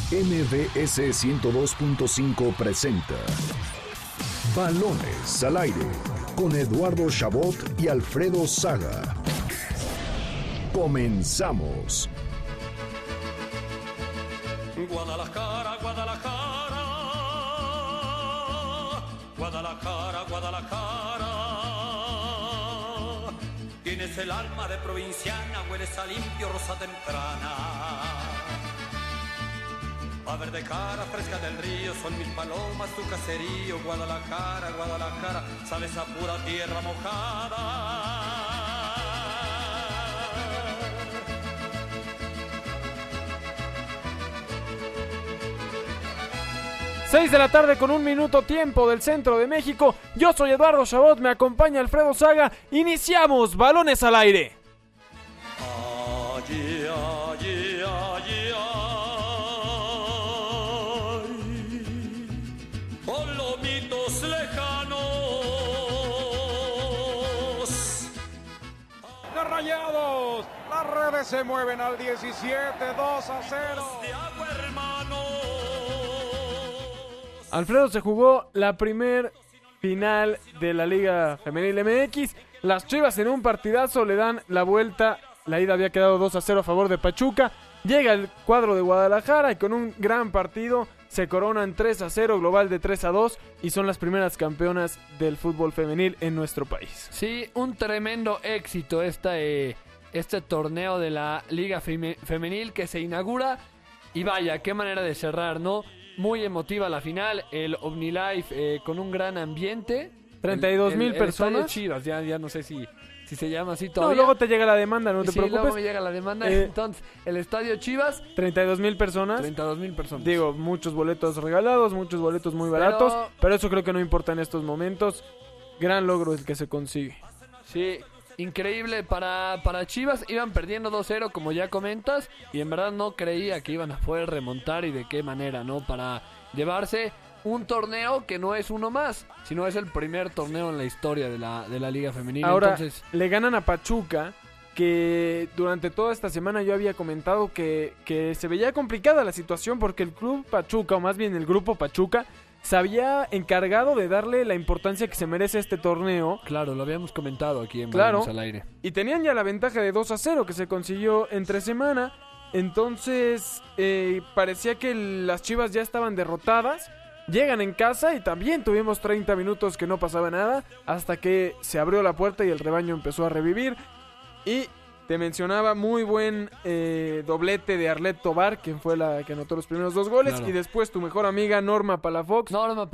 MBS 102.5 presenta Balones al Aire con Eduardo Chabot y Alfredo Saga. Comenzamos. Guadalajara, Guadalajara, Guadalajara, Guadalajara. Tienes el alma de provinciana, hueles a limpio rosa temprana. A verde cara fresca del río, son mil palomas tu caserío. Guadalajara, Guadalajara, sabes a pura tierra mojada. 6 de la tarde con 1 minuto tiempo del centro de México. Yo soy Eduardo Chabot, me acompaña Alfredo Saga. Iniciamos Balones al Aire. Allí, allí, allí, ay, palomitos lejanos. De Rayados, las redes se mueven al 17, 2-0. De agua, hermano. Alfredo, se jugó la primer final de la Liga Femenil MX. Las Chivas en un partidazo le dan la vuelta. La ida había quedado 2-0 a favor de Pachuca. Llega el cuadro de Guadalajara y con un gran partido se coronan 3-0, global de 3-2 y son las primeras campeonas del fútbol femenil en nuestro país. Sí, un tremendo éxito este torneo de la Liga Femenil que se inaugura. Y vaya, qué manera de cerrar, ¿no? Muy emotiva la final, el OmniLife con un gran ambiente. 32,000 personas. El Chivas, ya no sé si se llama así No, todavía. luego te llega la demanda, no te preocupes. Luego me llega la demanda. Entonces, el Estadio Chivas. 32,000 personas. 32,000 personas. Digo, muchos boletos regalados, muchos boletos muy baratos, pero eso creo que no importa en estos momentos. Gran logro el que se consigue. Sí, increíble para Chivas. Iban perdiendo 2-0, como ya comentas, y en verdad no creía que iban a poder remontar y de qué manera, ¿no? Para llevarse un torneo que no es uno más, sino es el primer torneo en la historia de la Liga Femenina. Ahora, entonces le ganan a Pachuca, que durante toda esta semana yo había comentado que se veía complicada la situación porque el club Pachuca, o más bien el grupo Pachuca, se había encargado de darle la importancia que se merece este torneo. Claro, lo habíamos comentado aquí en Balones al Aire. Y tenían ya la ventaja de 2-0 que se consiguió entre semana. Entonces parecía que las Chivas ya estaban derrotadas. Llegan en casa y también tuvimos 30 minutos que no pasaba nada, hasta que se abrió la puerta y el rebaño empezó a revivir. Y te mencionaba, muy buen doblete de Arlet Tobar, quien fue la que anotó los primeros 2 goles. Claro. Y después tu mejor amiga Norma Palafox.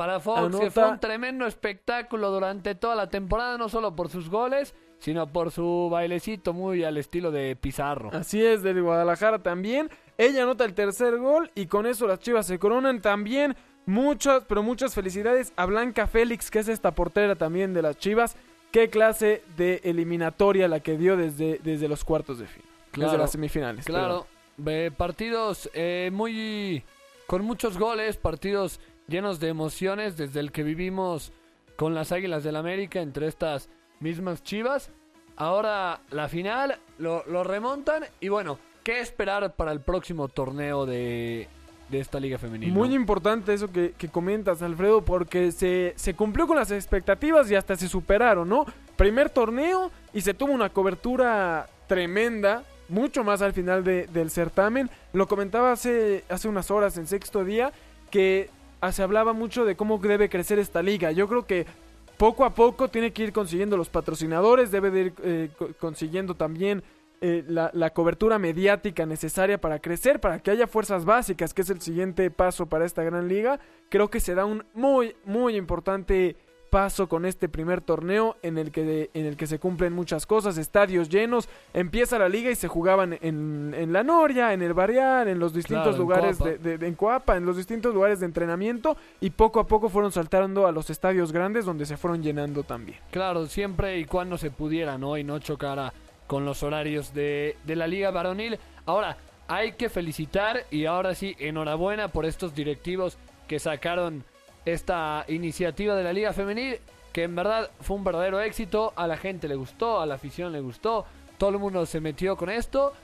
Que fue un tremendo espectáculo durante toda la temporada, no solo por sus goles, sino por su bailecito muy al estilo de Pizarro. Así es, de Guadalajara también. Ella anota el tercer gol y con eso las Chivas se coronan. También muchas felicidades a Blanca Félix, que es esta portera también de las Chivas. Qué clase de eliminatoria la que dio desde los cuartos de final, desde las semifinales. Claro, partidos con muchos goles, partidos llenos de emociones, desde el que vivimos con las Águilas del América entre estas mismas Chivas. Ahora la final, lo remontan y bueno, ¿qué esperar para el próximo torneo de esta Liga Femenina? Muy importante eso que comentas, Alfredo, porque se cumplió con las expectativas y hasta se superaron, ¿no? Primer torneo y se tuvo una cobertura tremenda, mucho más al final del certamen. Lo comentaba hace unas horas en Sexto Día, que se hablaba mucho de cómo debe crecer esta liga. Yo creo que poco a poco tiene que ir consiguiendo los patrocinadores, debe de ir consiguiendo también la cobertura mediática necesaria para crecer, para que haya fuerzas básicas, que es el siguiente paso para esta gran liga. Creo que se da un muy, muy importante paso con este primer torneo en el que se cumplen muchas cosas, estadios llenos. Empieza la liga y se jugaban en La Noria, en el Barrial, en los distintos lugares en Coapa, en los distintos lugares de entrenamiento, y poco a poco fueron saltando a los estadios grandes donde se fueron llenando también. Claro, siempre y cuando se pudiera, ¿no? Y no chocara con los horarios de la Liga Varonil. Ahora, hay que felicitar y ahora sí, enhorabuena por estos directivos que sacaron esta iniciativa de la Liga Femenil, que en verdad fue un verdadero éxito. A la gente le gustó, a la afición le gustó, todo el mundo se metió con esto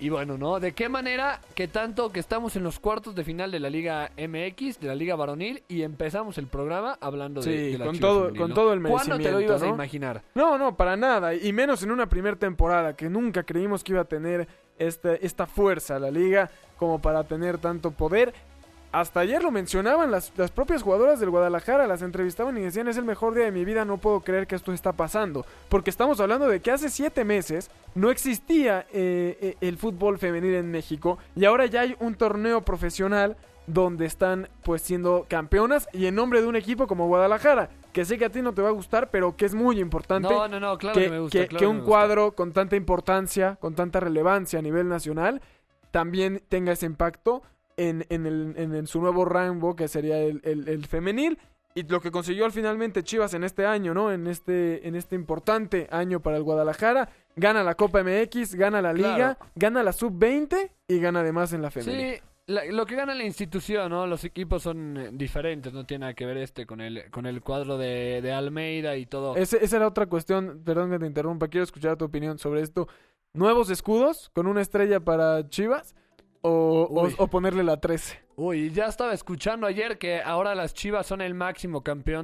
Y bueno, ¿no? ¿De qué manera que tanto que estamos en los cuartos de final de la Liga MX, de la Liga Varonil, y empezamos el programa hablando de la con Chivas todo, femenil, con ¿no? todo el ¿Cuándo merecimiento, te lo ibas a ¿no? imaginar? No, para nada. Y menos en una primera temporada, que nunca creímos que iba a tener esta fuerza la liga como para tener tanto poder. Hasta ayer lo mencionaban las propias jugadoras del Guadalajara, las entrevistaban y decían: es el mejor día de mi vida, no puedo creer que esto está pasando. Porque estamos hablando de que hace 7 meses no existía el fútbol femenil en México, y ahora ya hay un torneo profesional donde están pues siendo campeonas y en nombre de un equipo como Guadalajara, que sé que a ti no te va a gustar, pero que es muy importante. No, claro que me gusta. Que un cuadro con tanta importancia, con tanta relevancia a nivel nacional, también tenga ese impacto en su nuevo rango, que sería el femenil. Y lo que consiguió finalmente Chivas en este año, ¿no? En este importante año para el Guadalajara. Gana la Copa MX, gana la Liga, Claro. Gana la Sub-20 y gana además en la femenil. Sí, lo que gana la institución, ¿no? Los equipos son diferentes, no tiene nada que ver con el cuadro de Almeida y todo. Esa era otra cuestión, perdón que te interrumpa, quiero escuchar tu opinión sobre esto. ¿Nuevos escudos con una estrella para Chivas o ponerle la 13? Uy, ya estaba escuchando ayer que ahora las Chivas son el máximo campeón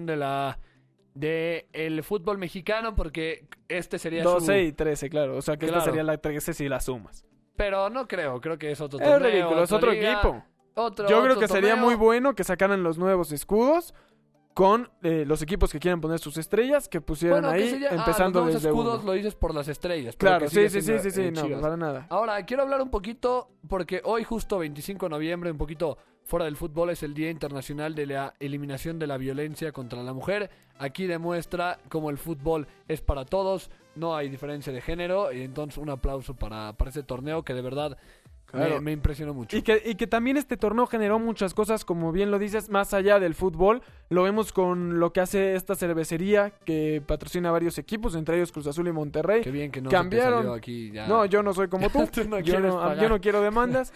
de el fútbol mexicano, porque este sería 12 y 13, claro. O sea que Claro. esta sería la 13 si la sumas. Pero no creo que es otro Es torneo. ridículo, es otra otro liga, equipo. otro Yo creo que sería torneo. muy bueno que sacaran los nuevos escudos con los equipos que quieran poner sus estrellas, que pusieran Bueno, ¿qué ahí, sería? empezando los nuevos desde escudos uno. lo dices por las estrellas. pero Claro, que sí, sigue sí, siendo, no, Chivas. para nada. Ahora, quiero hablar un poquito, porque hoy justo 25 de noviembre, un poquito fuera del fútbol, es el Día Internacional de la Eliminación de la Violencia contra la Mujer. Aquí demuestra cómo el fútbol es para todos, no hay diferencia de género, y entonces un aplauso para ese torneo que de verdad Claro. me impresionó mucho. Y que también este torneo generó muchas cosas, como bien lo dices, más allá del fútbol. Lo vemos con lo que hace esta cervecería que patrocina varios equipos, entre ellos Cruz Azul y Monterrey. Qué bien que no cambiaron. se te salió aquí ya. No, yo no soy como tú. Tú no yo, quieres no, pagar. yo no quiero demandas.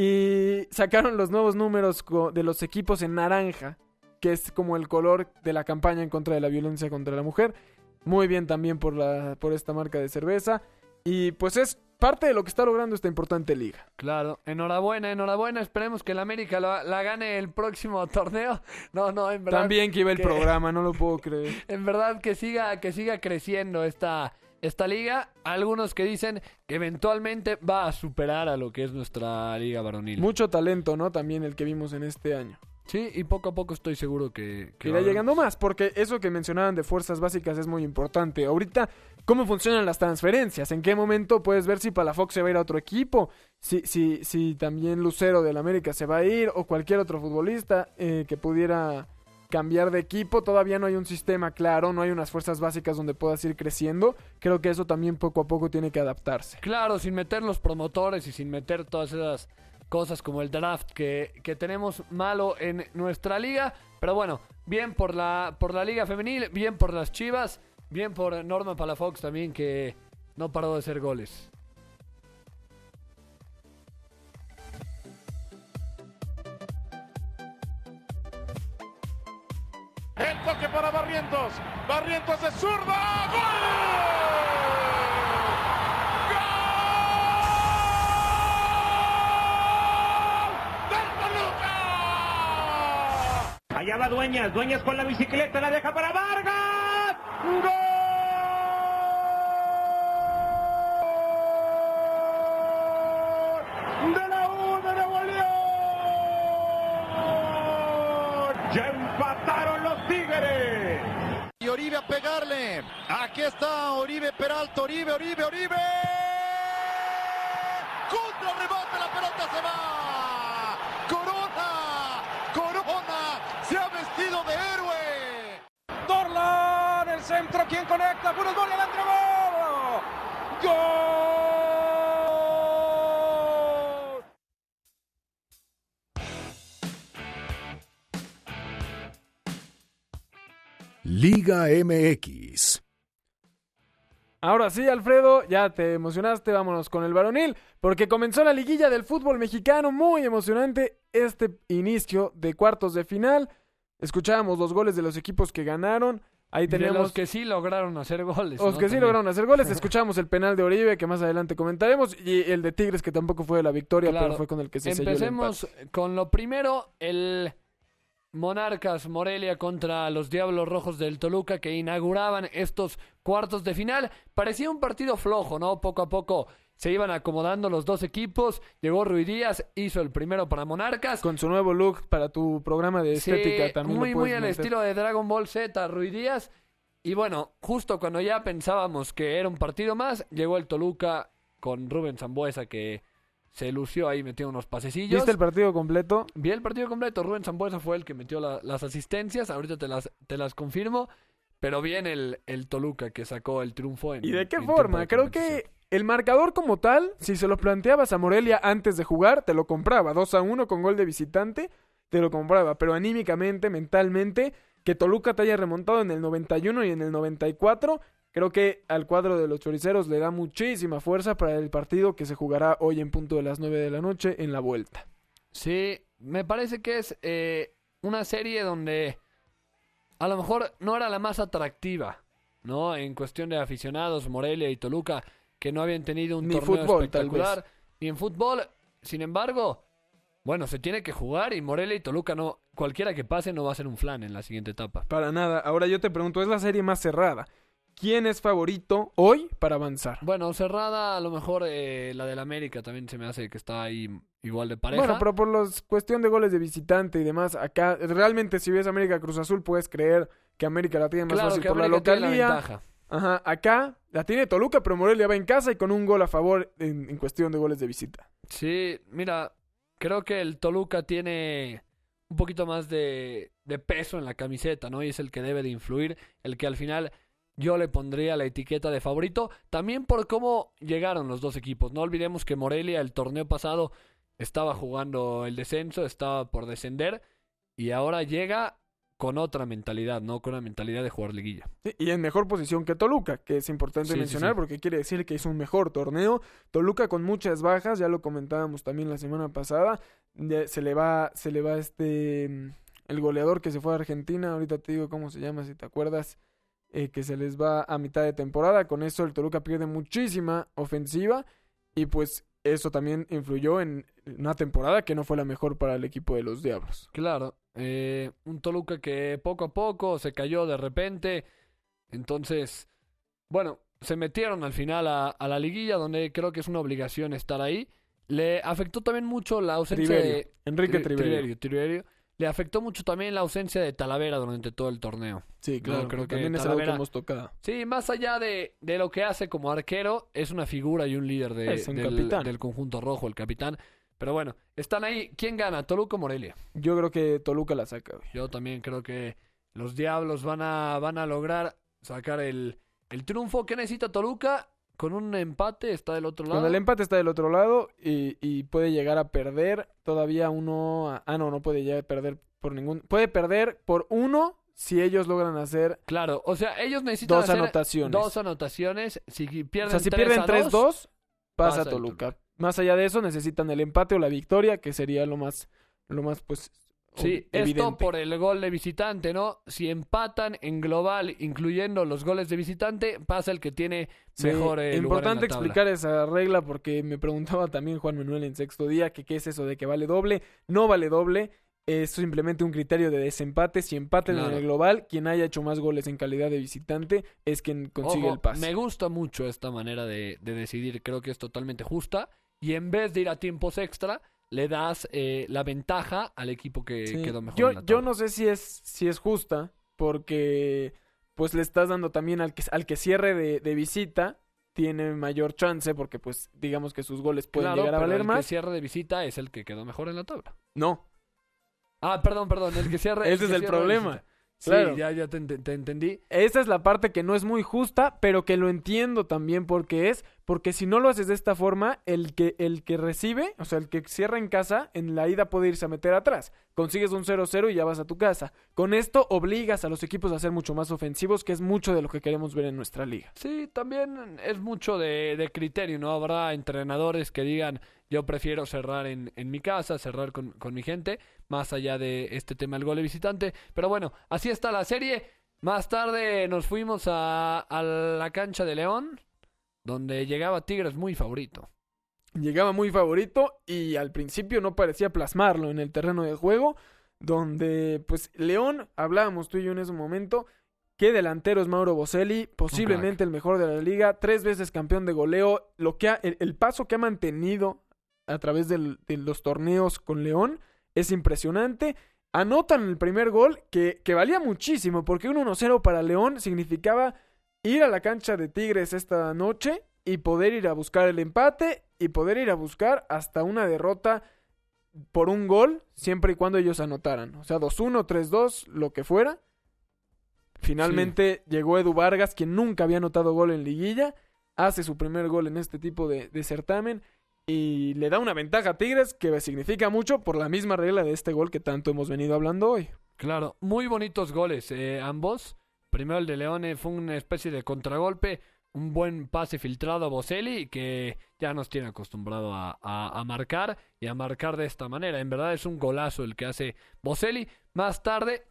Y sacaron los nuevos números de los equipos en naranja, que es como el color de la campaña en contra de la violencia contra la mujer. Muy bien también por esta marca de cerveza. Y pues es parte de lo que está logrando esta importante liga. Claro, enhorabuena. Esperemos que el América la gane el próximo torneo. No, en verdad. También que iba el que- programa, no lo puedo creer. En verdad que siga creciendo esta liga. Algunos que dicen que eventualmente va a superar a lo que es nuestra liga varonil. Mucho talento, ¿no? También el que vimos en este año. Sí, y poco a poco estoy seguro que va Irá a haber- llegando más, porque eso que mencionaban de fuerzas básicas es muy importante. Ahorita, ¿cómo funcionan las transferencias? ¿En qué momento puedes ver si Palafox se va a ir a otro equipo? Si también Lucero del América se va a ir, o cualquier otro futbolista que pudiera cambiar de equipo. Todavía no hay un sistema claro, no hay unas fuerzas básicas donde puedas ir creciendo. Creo que eso también poco a poco tiene que adaptarse. Claro, sin meter los promotores y sin meter todas esas cosas como el draft que tenemos malo en nuestra liga. Pero bueno, bien por la liga femenil, bien por las Chivas, bien por Norma Palafox también, que no paró de hacer goles. El toque para Barrientos. Barrientos de zurda. ¡Gol! ¡Gol! ¡Del Toluca! Allá va Dueñas, Dueñas con la bicicleta, la deja para Vargas. ¡Gol! ¡De la U de Nuevo León! ¡Ya empataron los Tigres! Y Oribe a pegarle. Aquí está Oribe Peralta, Oribe. Contra rebote, la pelota se va. Corona se ha vestido de héroe. Dorlan, el centro, ¿quién conecta? Funes Mori al entregó. ¡Gol! Liga MX. Ahora sí, Alfredo, ya te emocionaste, vámonos con el varonil, porque comenzó la liguilla del fútbol mexicano, muy emocionante este inicio de cuartos de final. Escuchábamos los goles de los equipos que ganaron, Ahí De tenemos los que sí lograron hacer goles. los ¿no? que sí También. lograron hacer goles. Escuchamos el penal de Oribe, que más adelante comentaremos, y el de Tigres, que tampoco fue la victoria, Claro. pero fue con el que se selló el Empecemos empate. con lo primero, el Monarcas Morelia contra los Diablos Rojos del Toluca, que inauguraban estos cuartos de final. Parecía un partido flojo, ¿no? Poco a poco se iban acomodando los dos equipos. Llegó Rui Díaz, hizo el primero para Monarcas. Con su nuevo look para tu programa de Sí, estética también muy, lo muy puedes al meter. estilo de Dragon Ball Z, Rui Díaz. Y bueno, justo cuando ya pensábamos que era un partido más, llegó el Toluca con Rubén Sambueza, que se lució ahí, metió unos pasecillos. ¿Viste el partido completo? Vi el partido completo. Rubén Sambueza fue el que metió las asistencias. Ahorita te las confirmo. Pero bien el Toluca, que sacó el triunfo en ¿Y de qué en tiempo forma? de Creo competencia. que el marcador como tal, si se lo planteabas a Morelia antes de jugar, te lo compraba. 2-1 con gol de visitante, te lo compraba. Pero anímicamente, mentalmente, que Toluca te haya remontado en el 91 y en el 94, creo que al cuadro de los choriceros le da muchísima fuerza para el partido que se jugará hoy en punto de las 9 de la noche en la vuelta. Sí, me parece que es una serie donde a lo mejor no era la más atractiva, ¿no? En cuestión de aficionados, Morelia y Toluca, que no habían tenido un Ni torneo fútbol, tal espectacular, ni en fútbol. Sin embargo, bueno, se tiene que jugar y Morelia y Toluca no, cualquiera que pase no va a ser un flan en la siguiente etapa. Para nada. Ahora yo te pregunto, es la serie más cerrada. ¿Quién es favorito hoy para avanzar? Bueno, cerrada, a lo mejor la del América también se me hace que está ahí igual de pareja. Bueno, pero por los cuestión de goles de visitante y demás, acá realmente si ves América Cruz Azul puedes creer que América la tiene más claro fácil que por la América tiene la localía. ventaja. Ajá, acá la tiene Toluca, pero Morelia va en casa y con un gol a favor en cuestión de goles de visita. Sí, mira, creo que el Toluca tiene un poquito más de peso en la camiseta, ¿no? Y es el que debe de influir, el que al final yo le pondría la etiqueta de favorito, también por cómo llegaron los dos equipos. No olvidemos que Morelia el torneo pasado estaba jugando el descenso, estaba por descender, y ahora llega con otra mentalidad, ¿no? Con una mentalidad de jugar liguilla. Sí, y en mejor posición que Toluca, que es importante Sí, sí, mencionar sí. porque quiere decir que hizo un mejor torneo. Toluca con muchas bajas, ya lo comentábamos también la semana pasada. Se le va el goleador que se fue a Argentina, ahorita te digo cómo se llama, si te acuerdas, que se les va a mitad de temporada. Con eso el Toluca pierde muchísima ofensiva y pues eso también influyó en una temporada que no fue la mejor para el equipo de los Diablos. Claro, un Toluca que poco a poco se cayó de repente, entonces, bueno, se metieron al final a la liguilla, donde creo que es una obligación estar ahí. Le afectó también mucho la ausencia Triverio, de... Enrique Triverio. Triverio. Le afectó mucho también la ausencia de Talavera durante todo el torneo. Sí, claro, creo que también es algo que Talavera- hemos tocado. Sí, más allá de lo que hace como arquero, es una figura y un líder Es un capitán. del conjunto rojo, el capitán. Pero bueno, están ahí. ¿Quién gana? ¿Toluca o Morelia? Yo creo que Toluca la saca, güey. Yo también creo que los Diablos van a lograr sacar el triunfo. ¿Qué necesita Toluca? Con un empate está del otro lado. Con el empate está del otro lado y puede llegar a perder todavía uno. No puede llegar a perder por ningún. Puede perder por uno si ellos logran hacer. Claro, o sea, ellos necesitan Dos hacer anotaciones. dos anotaciones. Si O pierden, sea, si 3-2, pierden 3-2, pasa pasa el Toluca. Más allá de eso, necesitan el empate o la victoria, que sería lo más pues. Sí, evidente. esto por el gol de visitante, ¿no? Si empatan en global, incluyendo los goles de visitante, pasa el que tiene Sí, mejor lugar en importante la tabla. explicar esa regla porque me preguntaba también Juan Manuel en Sexto Día que qué es eso de que vale doble. No vale doble, es simplemente un criterio de desempate. Si empatan Claro. en el global, quien haya hecho más goles en calidad de visitante es quien consigue Ojo, el pase. me gusta mucho esta manera de decidir, creo que es totalmente justa. Y en vez de ir a tiempos extra, le das la ventaja al equipo que Sí. quedó mejor Yo, en la yo tabla. no sé si es justa porque pues le estás dando también al que cierre de visita tiene mayor chance porque pues digamos que sus goles pueden Claro, llegar a pero valer el más. que cierre de visita es el que quedó mejor en la tabla. No, Ah, perdón, el que cierre... Ese el es que el cierre de problema. visita. Sí, Claro. ya te entendí. esa es la parte que no es muy justa, pero que lo entiendo también porque si no lo haces de esta forma, el que recibe, o sea, el que cierra en casa, en la ida puede irse a meter atrás. Consigues un 0-0 y ya vas a tu casa. Con esto obligas a los equipos a ser mucho más ofensivos, que es mucho de lo que queremos ver en nuestra liga. Sí, también es mucho de criterio, ¿no? Habrá entrenadores que digan, yo prefiero cerrar en mi casa, cerrar con mi gente, más allá de este tema del gol de visitante. Pero bueno, así está la serie. Más tarde nos fuimos a la cancha de León, donde llegaba Tigres muy favorito. Llegaba muy favorito y al principio no parecía plasmarlo en el terreno de juego, donde pues León, hablábamos tú y yo en ese momento, qué delantero es Mauro Boselli, posiblemente el mejor de la liga, 3 veces campeón de goleo, el paso que ha mantenido a través de los torneos con León es impresionante. Anotan el primer gol que valía muchísimo, porque un 1-0 para León significaba ir a la cancha de Tigres esta noche y poder ir a buscar el empate y poder ir a buscar hasta una derrota por un gol, siempre y cuando ellos anotaran. O sea, 2-1, 3-2, lo que fuera. Finalmente llegó Edu Vargas, quien nunca había anotado gol en liguilla, hace su primer gol en este tipo de certamen y le da una ventaja a Tigres que significa mucho por la misma regla de este gol que tanto hemos venido hablando hoy. Claro, muy bonitos goles ambos. Primero el de Leone fue una especie de contragolpe, un buen pase filtrado a Boselli que ya nos tiene acostumbrado a marcar y a marcar de esta manera. En verdad es un golazo el que hace Boselli. Más tarde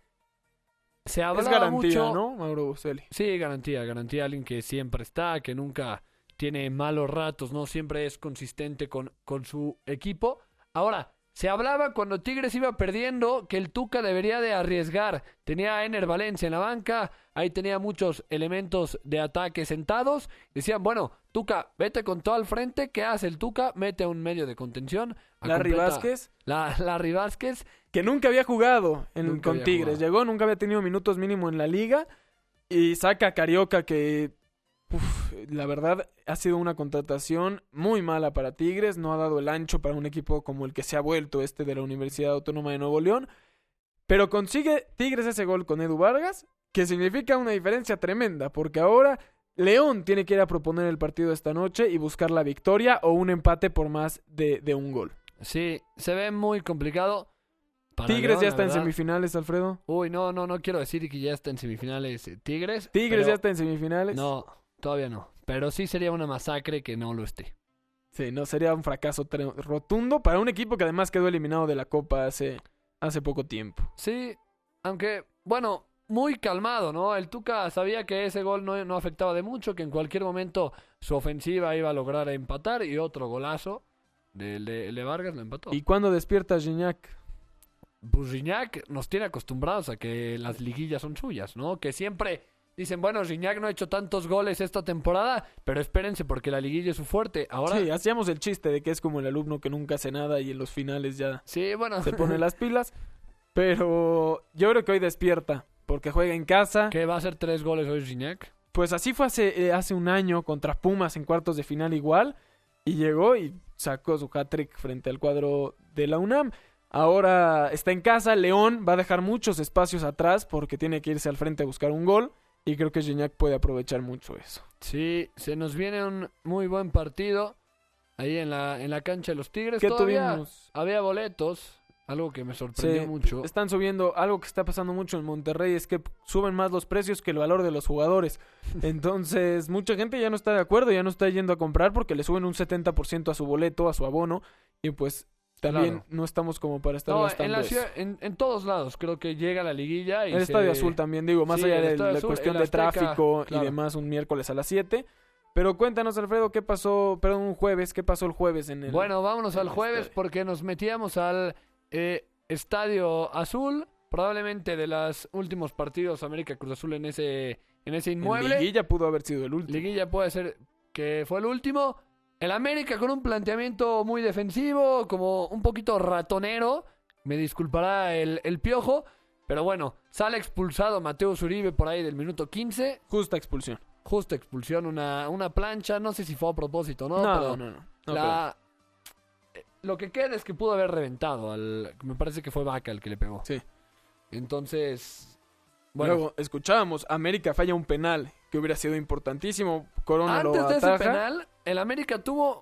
se hablaba es garantía, mucho, ¿no, Mauro Boselli? Sí, garantía, alguien que siempre está, que nunca tiene malos ratos, ¿no? Siempre es consistente con su equipo. Ahora, se hablaba cuando Tigres iba perdiendo que el Tuca debería de arriesgar. Tenía a Ener Valencia en la banca, ahí tenía muchos elementos de ataque sentados. Decían, bueno, Tuca, vete con todo al frente. ¿Qué hace el Tuca? Mete a un medio de contención. Larry Vázquez. Larry Vázquez. Que nunca había jugado con Tigres. Jugado. Llegó, nunca había tenido minutos mínimo en la liga. Y saca a Carioca que... la verdad ha sido una contratación muy mala para Tigres, no ha dado el ancho para un equipo como el que se ha vuelto de la Universidad Autónoma de Nuevo León, pero consigue Tigres ese gol con Edu Vargas, que significa una diferencia tremenda, porque ahora León tiene que ir a proponer el partido esta noche y buscar la victoria o un empate por más de un gol. Sí, se ve muy complicado. Tigres León, ya está en verdad. semifinales, Alfredo. Uy, no quiero decir que ya está en semifinales Tigres. Tigres pero ya está en semifinales. No, todavía no. Pero sí sería una masacre que no lo esté. Sí, no, sería un fracaso rotundo para un equipo que además quedó eliminado de la Copa hace poco tiempo. Sí, aunque, bueno, muy calmado, ¿no? El Tuca sabía que ese gol no afectaba de mucho, que en cualquier momento su ofensiva iba a lograr empatar y otro golazo de Vargas lo empató. ¿Y cuándo despierta Gignac? Pues Gignac nos tiene acostumbrados a que las liguillas son suyas, ¿no? Que siempre dicen, bueno, Gignac no ha hecho tantos goles esta temporada, pero espérense porque la liguilla es su fuerte. Ahora Sí, hacíamos el chiste de que es como el alumno que nunca hace nada y en los finales ya sí, bueno, se pone las pilas. Pero yo creo que hoy despierta, porque juega en casa. que va a hacer 3 goles hoy Gignac. Pues así fue hace un año contra Pumas en cuartos de final igual. Y llegó y sacó su hat-trick frente al cuadro de la UNAM. Ahora está en casa, León va a dejar muchos espacios atrás porque tiene que irse al frente a buscar un gol. Y creo que Gignac puede aprovechar mucho eso. Sí, se nos viene un muy buen partido ahí en la cancha de los Tigres. ¿Qué Todavía tuvimos? había boletos, algo que me sorprendió Sí, mucho. están subiendo, algo que está pasando mucho en Monterrey es que suben más los precios que el valor de los jugadores. Entonces, mucha gente ya no está de acuerdo, ya no está yendo a comprar porque le suben un 70% a su boleto, a su abono. Y pues también Claro. no estamos como para estar No, gastando en la eso. ciudad, en todos lados creo que llega la liguilla. Y El Estadio Azul también, digo, más Sí, allá el de Estadio la Azul, cuestión el de Azteca, tráfico claro. y demás, un miércoles a las 7. Pero cuéntanos, Alfredo, un jueves, ¿qué pasó el jueves en el... Bueno, vámonos en al el jueves estadio? porque nos metíamos al Estadio Azul, probablemente de los últimos partidos América Cruz Azul en ese inmueble. En liguilla pudo haber sido el último. Liguilla puede ser que fue el último. El América con un planteamiento muy defensivo, como un poquito ratonero. Me disculpará el Piojo. Pero bueno, sale expulsado Mateus Uribe por ahí del minuto 15. Justa expulsión. Justa expulsión, una plancha. No sé si fue a propósito o no. No, pero no. lo que queda es que pudo haber reventado. Me parece que fue Vaca el que le pegó. Sí. Entonces, bueno. Luego escuchábamos, América falla un penal que hubiera sido importantísimo. Corona lo Antes de ese ataja. penal, el América tuvo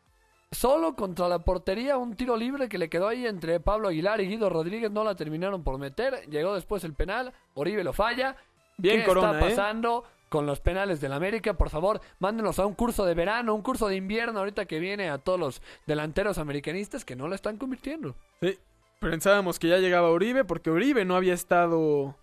solo contra la portería un tiro libre que le quedó ahí entre Pablo Aguilar y Guido Rodríguez. No la terminaron por meter. Llegó después el penal. Oribe lo falla. Bien ¿Qué Corona, está pasando con los penales del América? Por favor, mándenos a un curso de verano, un curso de invierno ahorita que viene a todos los delanteros americanistas que no la están convirtiendo. Sí. Pensábamos que ya llegaba Uribe porque Uribe no había estado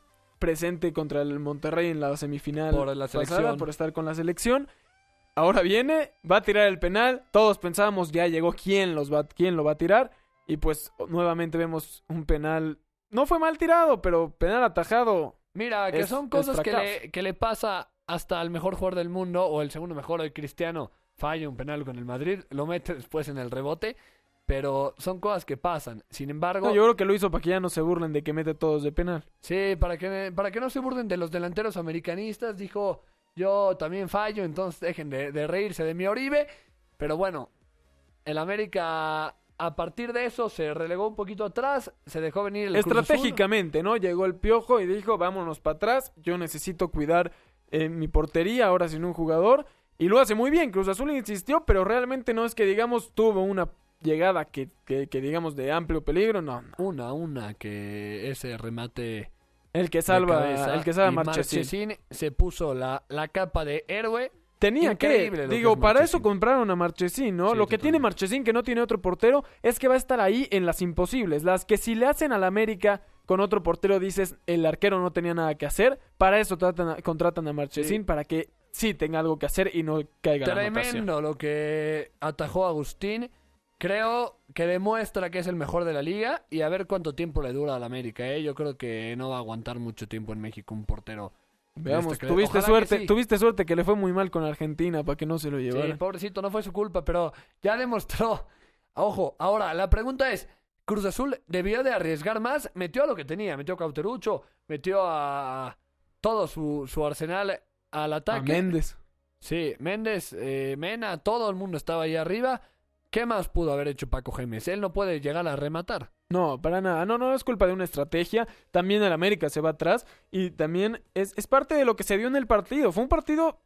presente contra el Monterrey en la semifinal Por la pasada, selección. por estar con la selección. Ahora viene, va a tirar el penal. Todos pensábamos ya llegó quién lo va a tirar. Y pues nuevamente vemos un penal. No fue mal tirado, pero penal atajado. Mira, que son es cosas fracaso. que le pasa hasta al mejor jugador del mundo o el segundo mejor, el Cristiano. Falla un penal con el Madrid, lo mete después en el rebote. Pero son cosas que pasan. Sin embargo, No, yo creo que lo hizo para que ya no se burlen de que mete todos de penal. sí, para que no se burlen de los delanteros americanistas, dijo, yo también fallo, entonces dejen de reírse de mi Oribe. Pero bueno, el América a partir de eso se relegó un poquito atrás, se dejó venir el Cruz Azul. Estratégicamente, ¿no? Llegó el Piojo y dijo, vámonos para atrás, yo necesito cuidar mi portería, ahora sin un jugador. Y lo hace muy bien, Cruz Azul insistió, pero realmente no es que, digamos, tuvo una llegada que digamos, de amplio peligro, no. Una, que ese remate El que de salva, cabeza, el que salva a y Marchesín. se puso la capa de héroe. Tenía Increíble que, lo que digo, es para Marchesín. eso compraron a Marchesín, ¿no? Sí, Lo que tiene totalmente. Marchesín que no tiene otro portero es que va a estar ahí en las imposibles, las que si le hacen al América con otro portero dices, el arquero no tenía nada que hacer, para eso contratan a Marchesín, Sí. para que sí tenga algo que hacer y no caiga la anotación. Tremendo lo que atajó Agustín. Creo que demuestra que es el mejor de la liga y a ver cuánto tiempo le dura al América, ¿eh? Yo creo que no va a aguantar mucho tiempo en México un portero. de Veamos, este tuviste Ojalá suerte, que sí. tuviste suerte que le fue muy mal con Argentina para que no se lo Sí, llevara. pobrecito, no fue su culpa, pero ya demostró. Ojo, ahora la pregunta es, ¿Cruz Azul debió de arriesgar más? Metió a lo que tenía, metió a Cauterucho, metió a todo su arsenal al A ataque. Méndez. Sí, Méndez, Mena, todo el mundo estaba ahí arriba. ¿Qué más pudo haber hecho Paco Gémez? Él no puede llegar a rematar. No, para nada. No es culpa de una estrategia. También el América se va atrás. Y también es parte de lo que se dio en el partido. Fue un partido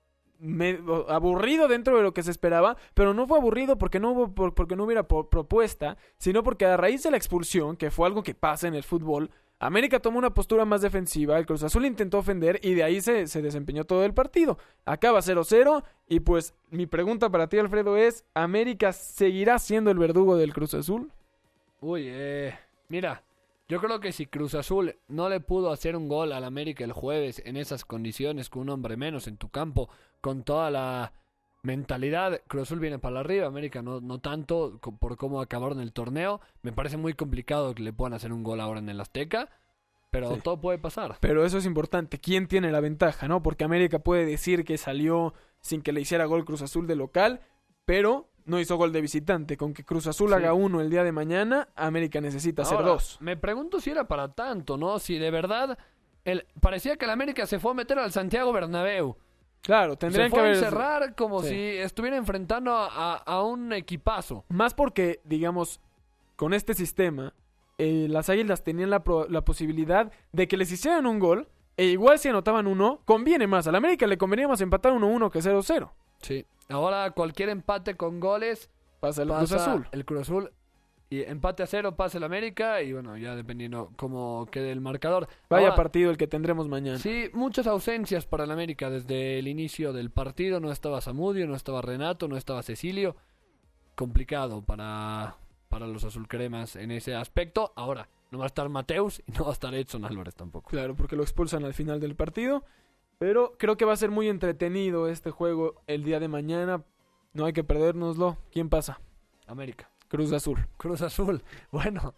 aburrido dentro de lo que se esperaba. Pero no fue aburrido porque no hubiera propuesta. Sino porque a raíz de la expulsión, que fue algo que pasa en el fútbol, América tomó una postura más defensiva. El Cruz Azul intentó ofender. Y de ahí se desempeñó todo el partido. Acaba 0-0. Y pues mi pregunta para ti, Alfredo, es: ¿América seguirá siendo el verdugo del Cruz Azul? Uy, mira, yo creo que si Cruz Azul no le pudo hacer un gol al América el jueves en esas condiciones, con un hombre menos en tu campo, con toda la mentalidad, Cruz Azul viene para arriba, América no tanto por cómo acabaron el torneo. Me parece muy complicado que le puedan hacer un gol ahora en el Azteca, pero Sí. todo puede pasar. Pero eso es importante. ¿Quién tiene la ventaja, no? Porque América puede decir que salió sin que le hiciera gol Cruz Azul de local, pero no hizo gol de visitante. Con que Cruz Azul Sí. haga uno el día de mañana, América necesita hacer Ahora, dos. me pregunto si era para tanto, ¿no? Si de verdad parecía que el América se fue a meter al Santiago Bernabéu. Claro, tendrían Se que fue a haber... encerrar como Sí. si estuviera enfrentando a un equipazo. Más porque, digamos, con este sistema, las Águilas tenían la posibilidad de que les hicieran un gol, e igual si anotaban uno, conviene más. Al América le convenía más empatar 1-1 que 0-0. Sí. Ahora cualquier empate con goles Pasa el pasa Cruz Azul. el Cruz Azul. Y empate a 0 pasa el América. Y bueno, ya dependiendo cómo quede el marcador. Vaya Ahora, partido el que tendremos mañana. sí, muchas ausencias para el América desde el inicio del partido. No estaba Zamudio, no estaba Renato, no estaba Cecilio. Complicado para los azulcremas en ese aspecto. Ahora, no va a estar Mateus y no va a estar Edson Álvarez tampoco. Claro, porque lo expulsan al final del partido. Pero creo que va a ser muy entretenido este juego el día de mañana. No hay que perdérnoslo. ¿Quién pasa? América. Cruz Azul. Cruz Azul. Bueno,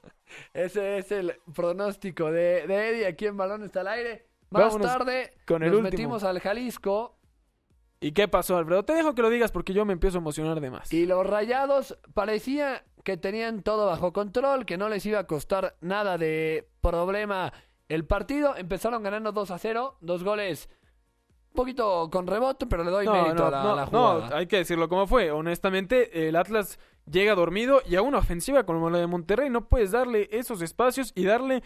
ese es el pronóstico de Eddie aquí en Balón está al aire. Más Vámonos tarde con el nos último. metimos al Jalisco ¿Y qué pasó, Alfredo? Te dejo que lo digas porque yo me empiezo a emocionar de más. y los Rayados parecía que tenían todo bajo control, que no les iba a costar nada de problema el partido. Empezaron ganando 2-0, 2 goles un poquito con rebote, pero le doy mérito a la jugada. no, hay que decirlo como fue. Honestamente, el Atlas llega dormido y a una ofensiva como la de Monterrey no puedes darle esos espacios y darle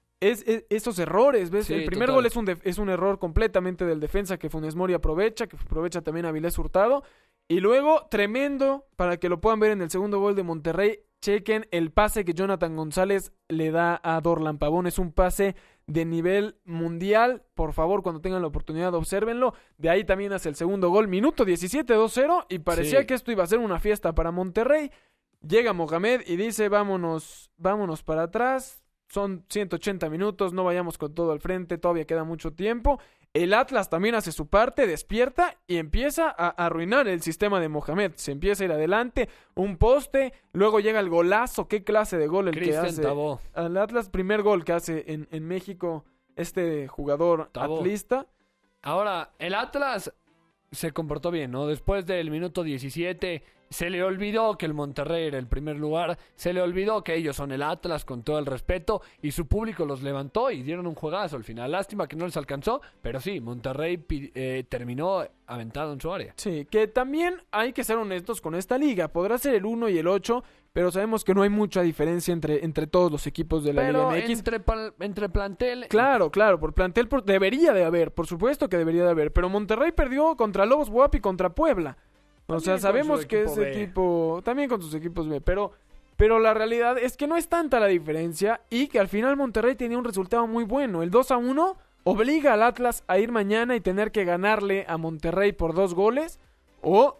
esos errores, ¿ves? Sí, El primer total. gol es un error completamente del defensa que Funes Mori aprovecha, que aprovecha también a Avilés Hurtado. Y luego, tremendo, para que lo puedan ver en el segundo gol de Monterrey, chequen el pase que Jonathan González le da a Dorlan Pavón. Es un pase de nivel mundial. Por favor, cuando tengan la oportunidad, obsérvenlo. De ahí también hace el segundo gol, minuto 17, 2-0. Y parecía Sí. que esto iba a ser una fiesta para Monterrey. Llega Mohamed y dice, vámonos para atrás. son 180 minutos, no vayamos con todo al frente, todavía queda mucho tiempo. El Atlas también hace su parte, despierta y empieza a arruinar el sistema de Mohamed. Se empieza a ir adelante, un poste, luego llega el golazo. ¿Qué clase de gol el Cristian que hace Tabó. al Atlas? Primer gol que hace en México este jugador Tabó. atlista. Ahora, el Atlas se comportó bien, ¿no? Después del minuto 17 se le olvidó que el Monterrey era el primer lugar, se le olvidó que ellos son el Atlas con todo el respeto y su público los levantó y dieron un juegazo al final. Lástima que no les alcanzó, pero sí, Monterrey terminó aventado en su área. Sí, que también hay que ser honestos con esta liga. Podrá ser el 1 y el 8, pero sabemos que no hay mucha diferencia entre todos los equipos de la Pero Liga MX. entre plantel... Claro, por plantel debería de haber, por supuesto que debería de haber, pero Monterrey perdió contra Lobos WAP y contra Puebla. O sea, También con sabemos su que equipo ese B. equipo, también con sus equipos B, pero la realidad es que no es tanta la diferencia y que al final Monterrey tenía un resultado muy bueno. El 2-1 obliga al Atlas a ir mañana y tener que ganarle a Monterrey por 2 goles o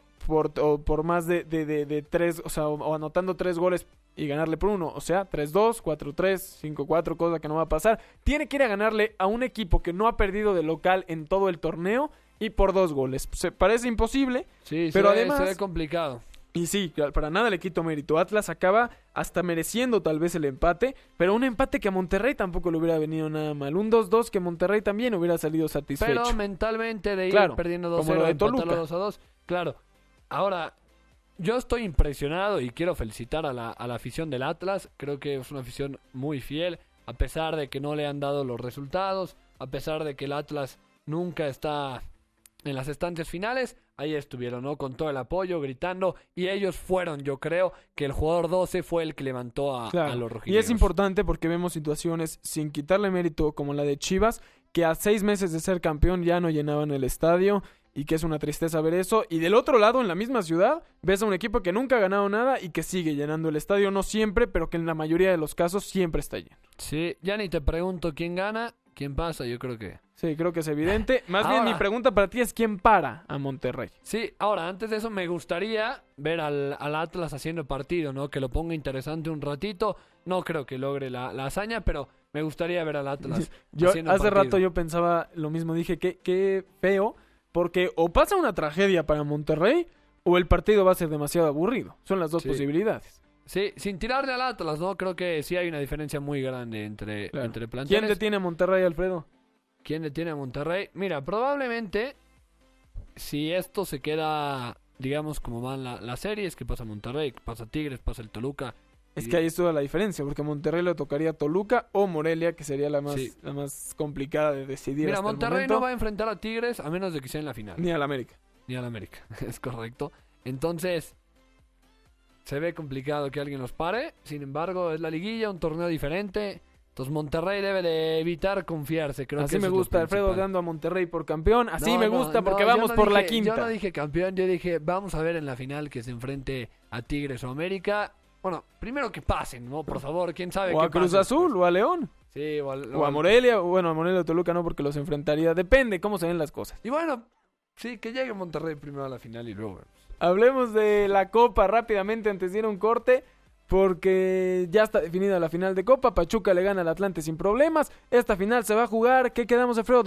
por más de 3, o sea, o anotando 3 goles y ganarle por 1, o sea, 3-2, 4-3, 5-4, cosa que no va a pasar. Tiene que ir a ganarle a un equipo que no ha perdido de local en todo el torneo y por 2 goles. Se parece imposible, Sí, pero se además ve complicado. y sí, para nada le quito mérito. Atlas acaba hasta mereciendo tal vez el empate, pero un empate que a Monterrey tampoco le hubiera venido nada mal. Un 2-2 que Monterrey también hubiera salido satisfecho. Pero mentalmente de ir Claro, perdiendo como lo 2-0, de Toluca. empatarlo 2-2. Claro. Ahora, yo estoy impresionado y quiero felicitar a la afición del Atlas. Creo que es una afición muy fiel, a pesar de que no le han dado los resultados, a pesar de que el Atlas nunca está en las estancias finales. Ahí estuvieron, ¿no? Con todo el apoyo, gritando. Y ellos fueron, yo creo, que el jugador 12 fue el que levantó a Claro. los Y rojinegros. es importante porque vemos situaciones sin quitarle mérito como la de Chivas, que a 6 meses de ser campeón ya no llenaban el estadio y que es una tristeza ver eso. Y del otro lado, en la misma ciudad, ves a un equipo que nunca ha ganado nada y que sigue llenando el estadio, no siempre, pero que en la mayoría de los casos siempre está lleno. Sí, ya ni te pregunto quién gana, quién pasa, yo creo que... Sí, creo que es evidente. Más bien Ahora- mi pregunta para ti es ¿quién para a Monterrey? Sí, ahora, antes de eso me gustaría ver al Atlas haciendo partido, ¿no? Que lo ponga interesante un ratito. No creo que logre la hazaña, pero me gustaría ver al Atlas Yo haciendo hace partido. rato yo pensaba lo mismo, dije qué feo, porque o pasa una tragedia para Monterrey o el partido va a ser demasiado aburrido. Son las dos Sí. posibilidades. Sí, sin tirarle al Atlas, ¿no? Creo que sí hay una diferencia muy grande entre Claro. planteles. ¿Quién detiene a Monterrey, Alfredo? ¿Quién detiene a Monterrey? Mira, probablemente, si esto se queda, digamos, como van las series, que pasa Monterrey, que pasa Tigres, pasa el Toluca. Es y- que ahí es toda la diferencia, porque a Monterrey le tocaría a Toluca o Morelia, que sería la Sí. más complicada de decidir. Mira, hasta el Monterrey momento, no va a enfrentar a Tigres a menos de que sea en la final. ni al América. Ni al América, es correcto. Entonces, se ve complicado que alguien los pare. Sin embargo, es la liguilla, un torneo diferente. Entonces, Monterrey debe de evitar confiarse. Creo que Así eso me es lo gusta, Alfredo, principal. dando a Monterrey por campeón. Así No, me no, gusta no, porque yo vamos no por la dije- quinta. Yo no dije campeón, yo dije vamos a ver en la final que se enfrente a Tigres o América. Bueno, primero que pasen, ¿no? Por favor, quién sabe O qué a Cruz pase Azul, después. o a León, Sí, o a Morelia. Bueno, a Morelia o Toluca no, porque los enfrentaría. Depende cómo se ven las cosas. Y bueno, sí, que llegue Monterrey primero a la final y luego vemos. Hablemos de la Copa rápidamente antes de ir a un corte, porque ya está definida la final de Copa. Pachuca le gana al Atlante sin problemas. Esta final se va a jugar, ¿qué quedamos, Alfredo?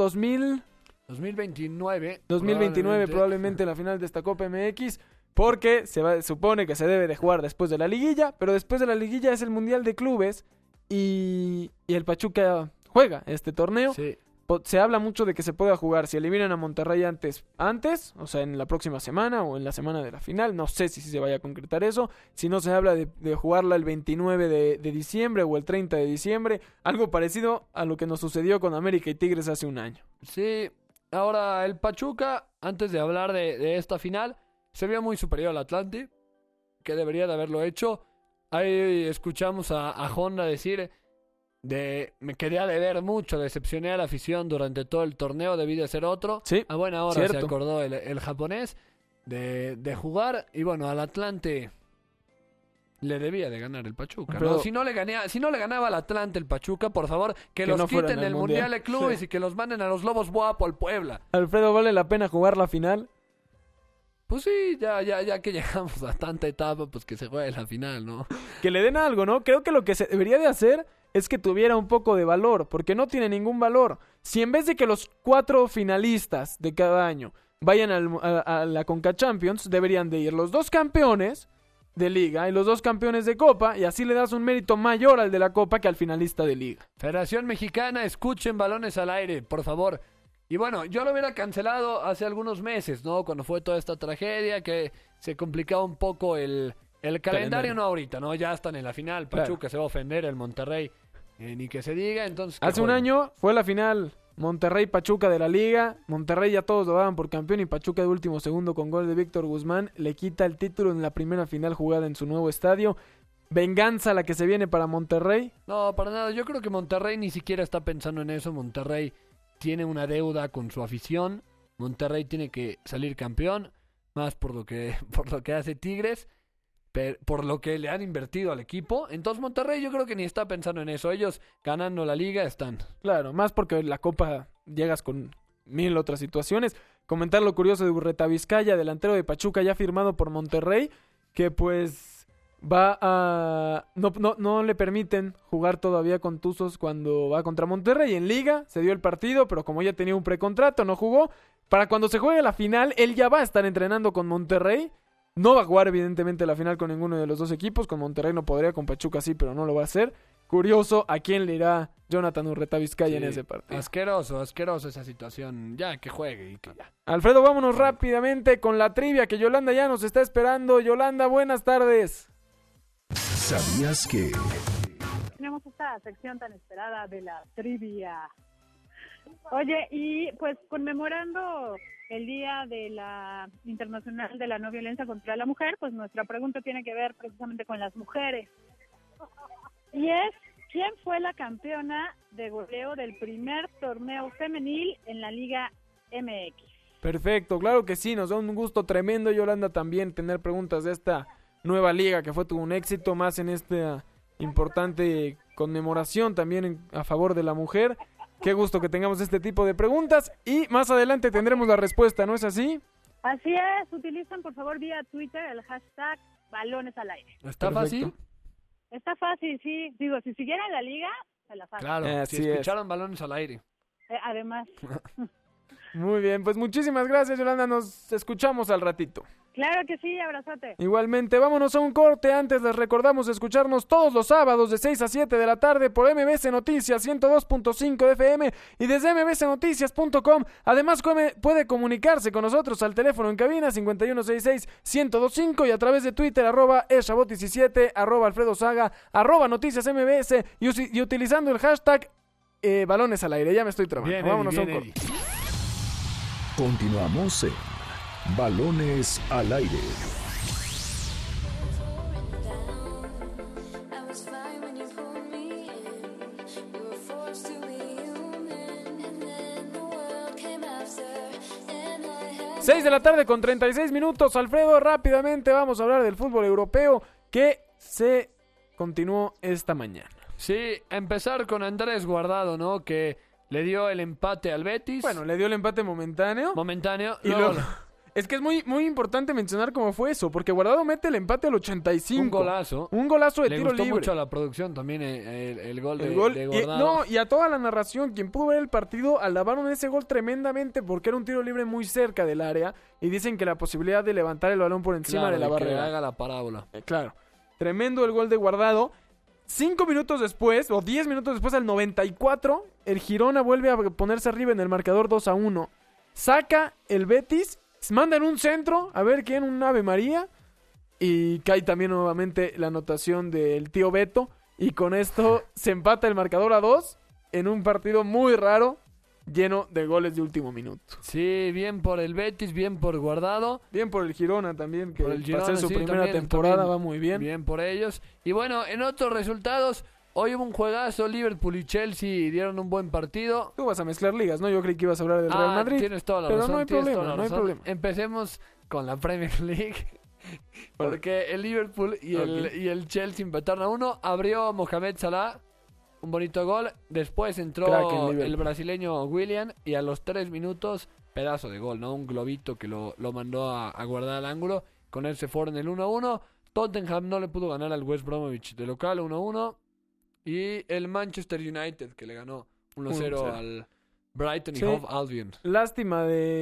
2029. 2029 probablemente la final de esta Copa MX, porque supone que se debe de jugar después de la liguilla, pero después de la liguilla es el Mundial de Clubes y el Pachuca juega este torneo. Sí. Se habla mucho de que se pueda jugar si eliminan a Monterrey antes, o sea, en la próxima semana o en la semana de la final. No sé si se vaya a concretar eso. Si no, se habla de jugarla el 29 de diciembre o el 30 de diciembre. Algo parecido a lo que nos sucedió con América y Tigres hace un año. Sí, ahora el Pachuca, antes de hablar de esta final, se vio muy superior al Atlante, que debería de haberlo hecho. Ahí escuchamos a Honda decir me quería deber mucho, decepcioné a la afición durante todo el torneo, debí de ser otro. Sí, A buena hora se cierto. acordó el japonés de jugar, y bueno, al Atlante le debía de ganar el Pachuca, ¿no? Pero- Si no le ganaba al Atlante el Pachuca, por favor, que los no fueran quiten al del Mundial de Mundial. Clubes Sí. y que los manden a los Lobos Buap o al Puebla. Alfredo, ¿vale la pena jugar la final? Pues sí, ya que llegamos a tanta etapa, pues que se juegue la final, ¿no? Que le den algo, ¿no? Creo que lo que se debería de hacer es que tuviera un poco de valor, porque no tiene ningún valor. Si en vez de que los 4 finalistas de cada año vayan a la Conca Champions, deberían de ir los 2 campeones de liga y los 2 campeones de copa, y así le das un mérito mayor al de la copa que al finalista de liga. Federación Mexicana, escuchen Balones al Aire, por favor. Y bueno, yo lo hubiera cancelado hace algunos meses, ¿no? Cuando fue toda esta tragedia, que se complicaba un poco el calendario, no ahorita, ¿no? Ya están en la final, Pachuca Claro. se va a ofender, el Monterrey, ni que se diga, entonces... Hace un año fue la final Monterrey-Pachuca de la liga. Monterrey ya todos lo daban por campeón y Pachuca de último segundo con gol de Víctor Guzmán le quita el título en la primera final jugada en su nuevo estadio. Venganza la que se viene para Monterrey. No, para nada, yo creo que Monterrey ni siquiera está pensando en eso. Monterrey tiene una deuda con su afición. Monterrey tiene que salir campeón, más por lo que hace Tigres, por lo que le han invertido al equipo. Entonces Monterrey yo creo que ni está pensando en eso. Ellos ganando la liga están. Claro, más porque la Copa llegas con 1000 otras situaciones. Comentar lo curioso de Urreta Vizcaya, delantero de Pachuca ya firmado por Monterrey, que pues va a... No le permiten jugar todavía con Tuzos cuando va contra Monterrey. En liga se dio el partido, pero como ya tenía un precontrato, no jugó. Para cuando se juegue la final, él ya va a estar entrenando con Monterrey. No va a jugar evidentemente la final con ninguno de los 2 equipos. Con Monterrey no podría, con Pachuca sí, pero no lo va a hacer. Curioso a quién le irá Jonathan Urreta Vizcaya en ese partido. Asqueroso esa situación. Ya, que juegue y que ya. Alfredo, vámonos rápidamente con la trivia que Yolanda ya nos está esperando. Yolanda, buenas tardes. ¿Sabías que? Tenemos esta sección tan esperada de la trivia. Oye, y pues conmemorando el Día de la Internacional de la No Violencia contra la Mujer, pues nuestra pregunta tiene que ver precisamente con las mujeres. Y es, ¿quién fue la campeona de goleo del primer torneo femenil en la Liga MX? Perfecto, claro que sí, nos da un gusto tremendo, Yolanda, también tener preguntas de esta nueva liga que fue todo un éxito, más en esta importante conmemoración también a favor de la mujer. Qué gusto que tengamos este tipo de preguntas y más adelante tendremos la respuesta, ¿no es así? Así es, utilicen por favor vía Twitter el hashtag Balones al Aire. ¿Está Perfecto. fácil? Está fácil, sí. Digo, si siguieran la liga, se la saben. Claro, Así si es. escucharon Balones al Aire. Además, Muy bien, pues muchísimas gracias, Yolanda, nos escuchamos al ratito. claro que sí, abrazote. Igualmente, vámonos a un corte. Antes les recordamos escucharnos todos los sábados de 6 a 7 de la tarde por MBC Noticias 102.5 FM y desde mbcnoticias.com. Además, puede comunicarse con nosotros al teléfono en cabina 5166-1025 y a través de Twitter, @eshabot17, @alfredosaga, @noticias MBS y utilizando el hashtag Balones al Aire. Ya me estoy trabajando. Bien, Vámonos Eddie, a un bien, corte. Eddie. Continuamos en Balones al Aire. I was fine when you pulled me in. We were forced to be human, and then the world came after, and I had 6 de la tarde con 36 minutos. Alfredo, rápidamente vamos a hablar del fútbol europeo que se continuó esta mañana. Sí, empezar con Andrés Guardado, ¿no? Que le dio el empate al Betis. Bueno, le dio el empate momentáneo. Momentáneo. Y luego, luego- es que es muy importante mencionar cómo fue eso, porque Guardado mete el empate al 85. un golazo. Un golazo de Le tiro gustó libre. mucho a la producción también el gol de, El gol, de y, Guardado. y a toda la narración, quien pudo ver el partido, alabaron ese gol tremendamente porque era un tiro libre muy cerca del área y dicen que la posibilidad de levantar el balón por encima Claro, de la y que barrera. haga la parábola. Claro. Tremendo el gol de Guardado. 5 minutos después, o 10 minutos después, al 94, el Girona vuelve a ponerse arriba en el marcador 2-1. Saca el Betis, mandan un centro, a ver quién, un Ave María. Y cae también nuevamente la anotación del tío Beto. Y con esto se empata el marcador a 2 en un partido muy raro, lleno de goles de último minuto. Sí, bien por el Betis, bien por Guardado. Bien por el Girona también, que Por el para Girona, hacer su sí, primera también, temporada también. va muy bien. Bien por ellos. Y bueno, en otros resultados, hoy hubo un juegazo. Liverpool y Chelsea dieron un buen partido. Tú vas a mezclar ligas, ¿no? Yo creí que ibas a hablar del Real Madrid. Tienes toda la pero razón. no hay tienes problema, toda la no hay razón. problema. Empecemos con la Premier League. Porque el Liverpool y el Chelsea empataron a 1. Abrió Mohamed Salah, un bonito gol. Después Crack en entró Liverpool. el brasileño William. Y a los 3 minutos, pedazo de gol, ¿no? Un globito que lo mandó a guardar al ángulo. Con él se fueron el 1-1. Tottenham no le pudo ganar al West Bromwich de local, 1-1. Y el Manchester United, que le ganó 1-0 1-0. al Brighton y Sí. Hove Albion. Lástima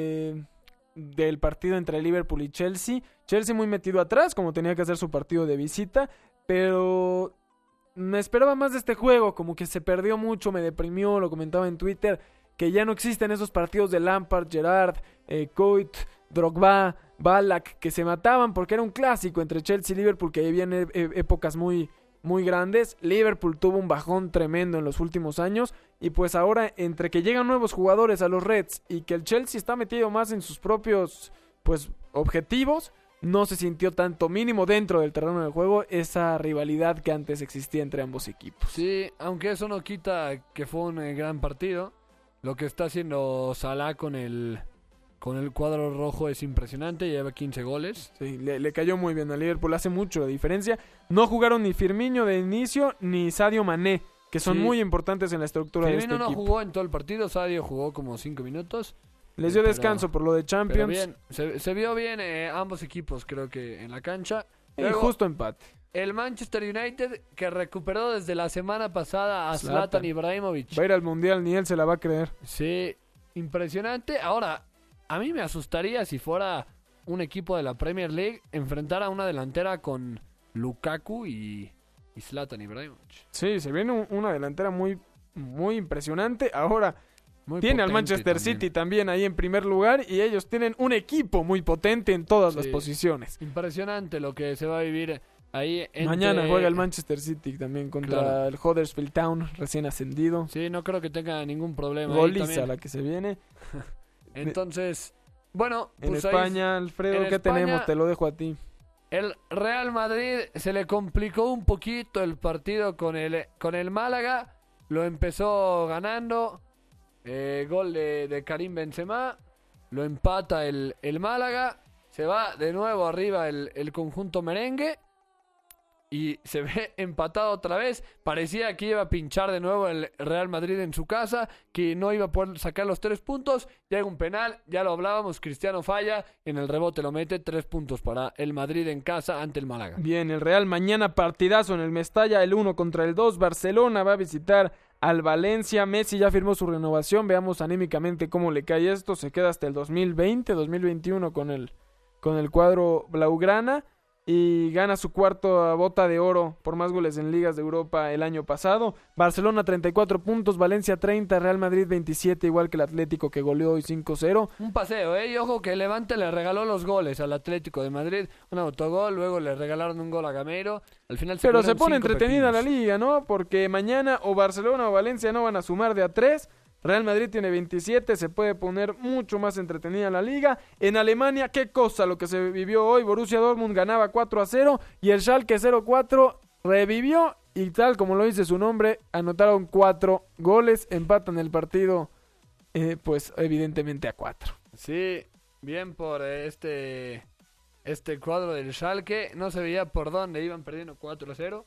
del partido entre Liverpool y Chelsea. Chelsea muy metido atrás, como tenía que hacer su partido de visita, pero me esperaba más de este juego, como que se perdió mucho, me deprimió, lo comentaba en Twitter, que ya no existen esos partidos de Lampard, Gerrard, Coit, Drogba, Ballack, que se mataban porque era un clásico entre Chelsea y Liverpool, que vivían épocas muy, muy grandes. Liverpool tuvo un bajón tremendo en los últimos años y pues ahora entre que llegan nuevos jugadores a los Reds y que el Chelsea está metido más en sus propios pues objetivos, no se sintió tanto mínimo dentro del terreno del juego esa rivalidad que antes existía entre ambos equipos. Sí, aunque eso no quita que fue un gran partido. Lo que está haciendo Salah con el cuadro rojo es impresionante, lleva 15 goles. Sí, le cayó muy bien a Liverpool, hace mucho la diferencia. No jugaron ni Firmino de inicio ni Sadio Mané, que son Sí. muy importantes en la estructura de este Firmino no equipo. jugó en todo el partido, Sadio jugó como 5 minutos. Les dio pero- descanso por lo de Pero Champions bien, se vio bien ambos equipos, creo que en la cancha. y Luego, justo empate. el Manchester United, que recuperó desde la semana pasada a Zlatan. Zlatan Ibrahimovic. Va a ir al Mundial, ni él se la va a creer. Sí, impresionante. Ahora, a mí me asustaría si fuera un equipo de la Premier League enfrentar a una delantera con Lukaku y Zlatan Ibrahimovic. Sí, se viene una delantera muy, muy impresionante. Ahora Muy tiene al potente Manchester también. City también ahí en primer lugar y ellos tienen un equipo muy potente en todas las Sí. posiciones. Impresionante lo que se va a vivir ahí. entre- Mañana juega el Manchester City también contra Claro. el Huddersfield Town, recién ascendido. Sí, no creo que tenga ningún problema. ahí Goliza también. la que se viene. Entonces, bueno, En pues ahí España, Alfredo, en ¿qué España- tenemos? Te lo dejo a ti. el Real Madrid se le complicó un poquito el partido con el Málaga. Lo empezó ganando. Gol de Karim Benzema. Lo empata el Málaga. Se va de nuevo arriba el conjunto merengue. Y se ve empatado otra vez. Parecía que iba a pinchar de nuevo el Real Madrid en su casa, que no iba a poder sacar los 3 puntos. Llega un penal, ya lo hablábamos, Cristiano falla, en el rebote lo mete, 3 puntos para el Madrid en casa ante el Málaga. Bien, el Real mañana partidazo en el Mestalla, el 1 contra el 2. Barcelona va a visitar al Valencia. Messi ya firmó su renovación. Veamos anímicamente cómo le cae esto. Se queda hasta el 2020-2021 con el cuadro blaugrana. Y gana su cuarta bota de oro por más goles en ligas de Europa el año pasado. Barcelona 34 puntos, Valencia 30, Real Madrid 27, igual que el Atlético que goleó hoy 5-0. Un paseo, y ojo que Levante le regaló los goles al Atlético de Madrid, un autogol, luego le regalaron un gol a Gameiro, al final Pero se cobraron pone 5 entretenida la pepinos. liga, ¿no? Porque mañana o Barcelona o Valencia no van a sumar de a 3. Real Madrid tiene 27, se puede poner mucho más entretenida la liga. En Alemania, qué cosa lo que se vivió hoy. Borussia Dortmund ganaba 4-0 y el Schalke 0-4 revivió y tal como lo dice su nombre, anotaron 4 goles, empatan el partido, pues evidentemente a 4. Sí, bien por este cuadro del Schalke, no se veía por dónde iban perdiendo 4-0.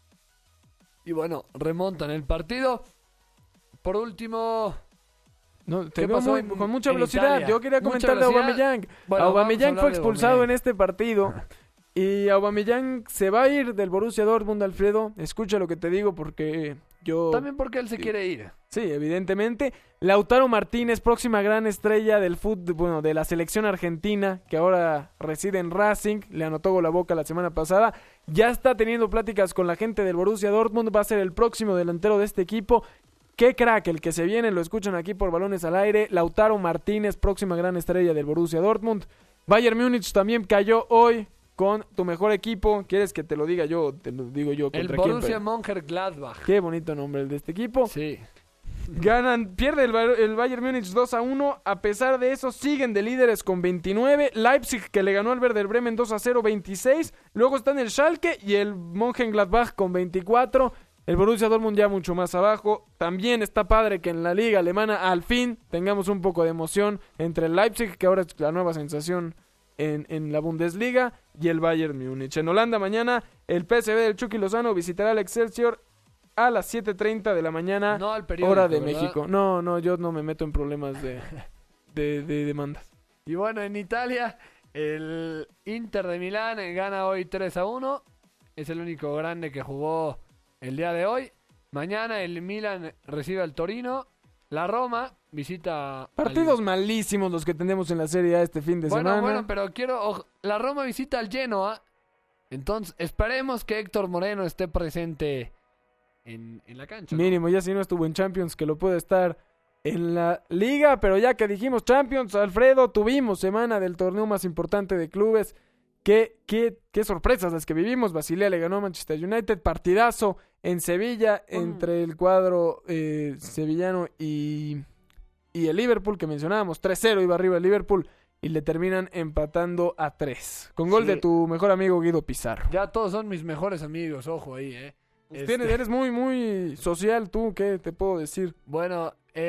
Y bueno, remontan el partido. Por último, No, te ¿qué veo pasó con mucha en velocidad. Italia? Yo quería Mucha comentar de velocidad. Aubameyang. Bueno, Aubameyang vamos a fue hablar de expulsado en Aubameyang. este partido. Y Aubameyang se va a ir del Borussia Dortmund, Alfredo. Escucha lo que te digo porque yo... también porque él se quiere ir. Sí, evidentemente. Lautaro Martínez, próxima gran estrella del fútbol, bueno, de la selección argentina, que ahora reside en Racing, le anotó gol a Boca la semana pasada. Ya está teniendo pláticas con la gente del Borussia Dortmund, va a ser el próximo delantero de este equipo. Qué crack el que se viene, lo escuchan aquí por Balones al Aire. Lautaro Martínez, próxima gran estrella del Borussia Dortmund. Bayern Múnich también cayó hoy con tu mejor equipo. ¿Quieres que te lo diga yo? Te lo digo yo. El ¿Contra quién? Borussia Pero- Mönchengladbach. Qué bonito nombre el de este equipo. Sí. Pierde el Bayern Múnich 2-1. A pesar de eso, siguen de líderes con 29. Leipzig, que le ganó al Werder Bremen 2-0, 26. Luego están el Schalke y el Mönchengladbach con 24. El Borussia Dortmund ya mucho más abajo. También está padre que en la liga alemana al fin tengamos un poco de emoción entre el Leipzig, que ahora es la nueva sensación en la Bundesliga, y el Bayern Múnich. En Holanda mañana el PSV del Chucky Lozano visitará al Excelsior a las 7:30 de la mañana, No al periódico, hora de ¿verdad? México. No, yo no me meto en problemas de demandas. Y bueno, en Italia, el Inter de Milán gana hoy 3-1. Es el único grande que jugó el día de hoy. Mañana el Milan recibe al Torino. La Roma visita... Partidos malísimos los que tenemos en la Serie A este fin de semana. Bueno, pero la Roma visita al Genoa. Entonces, esperemos que Héctor Moreno esté presente en la cancha, ¿no? Mínimo, ya si no estuvo en Champions, que lo puede estar en la Liga. Pero ya que dijimos Champions, Alfredo, tuvimos semana del torneo más importante de clubes. Qué sorpresas las que vivimos. Basilea le ganó a Manchester United. Partidazo en Sevilla entre el cuadro sevillano y el Liverpool que mencionábamos. 3-0 iba arriba el Liverpool y le terminan empatando a 3. Con gol de tu mejor amigo Guido Pizarro. Ya todos son mis mejores amigos, ojo ahí, Eres muy, muy social tú, ¿qué te puedo decir? Bueno,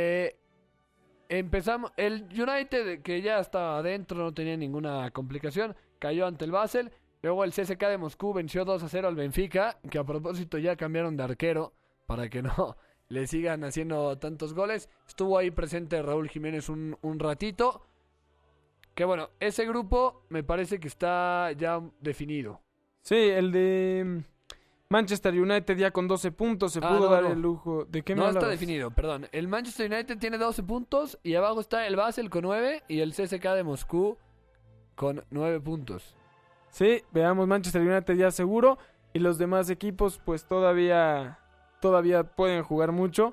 empezamos. El United, que ya estaba adentro, no tenía ninguna complicación, cayó ante el Basel. Luego el CSKA de Moscú venció 2-0 al Benfica, que a propósito ya cambiaron de arquero para que no le sigan haciendo tantos goles. Estuvo ahí presente Raúl Jiménez un ratito. Que bueno, ese grupo me parece que está ya definido. Sí, el de Manchester United ya con 12 puntos se pudo dar el lujo. ¿De qué me hablabas? No está definido, perdón. El Manchester United tiene 12 puntos y abajo está el Basel con 9 y el CSKA de Moscú con 9 puntos. Sí, veamos, Manchester United ya seguro y los demás equipos pues todavía pueden jugar mucho.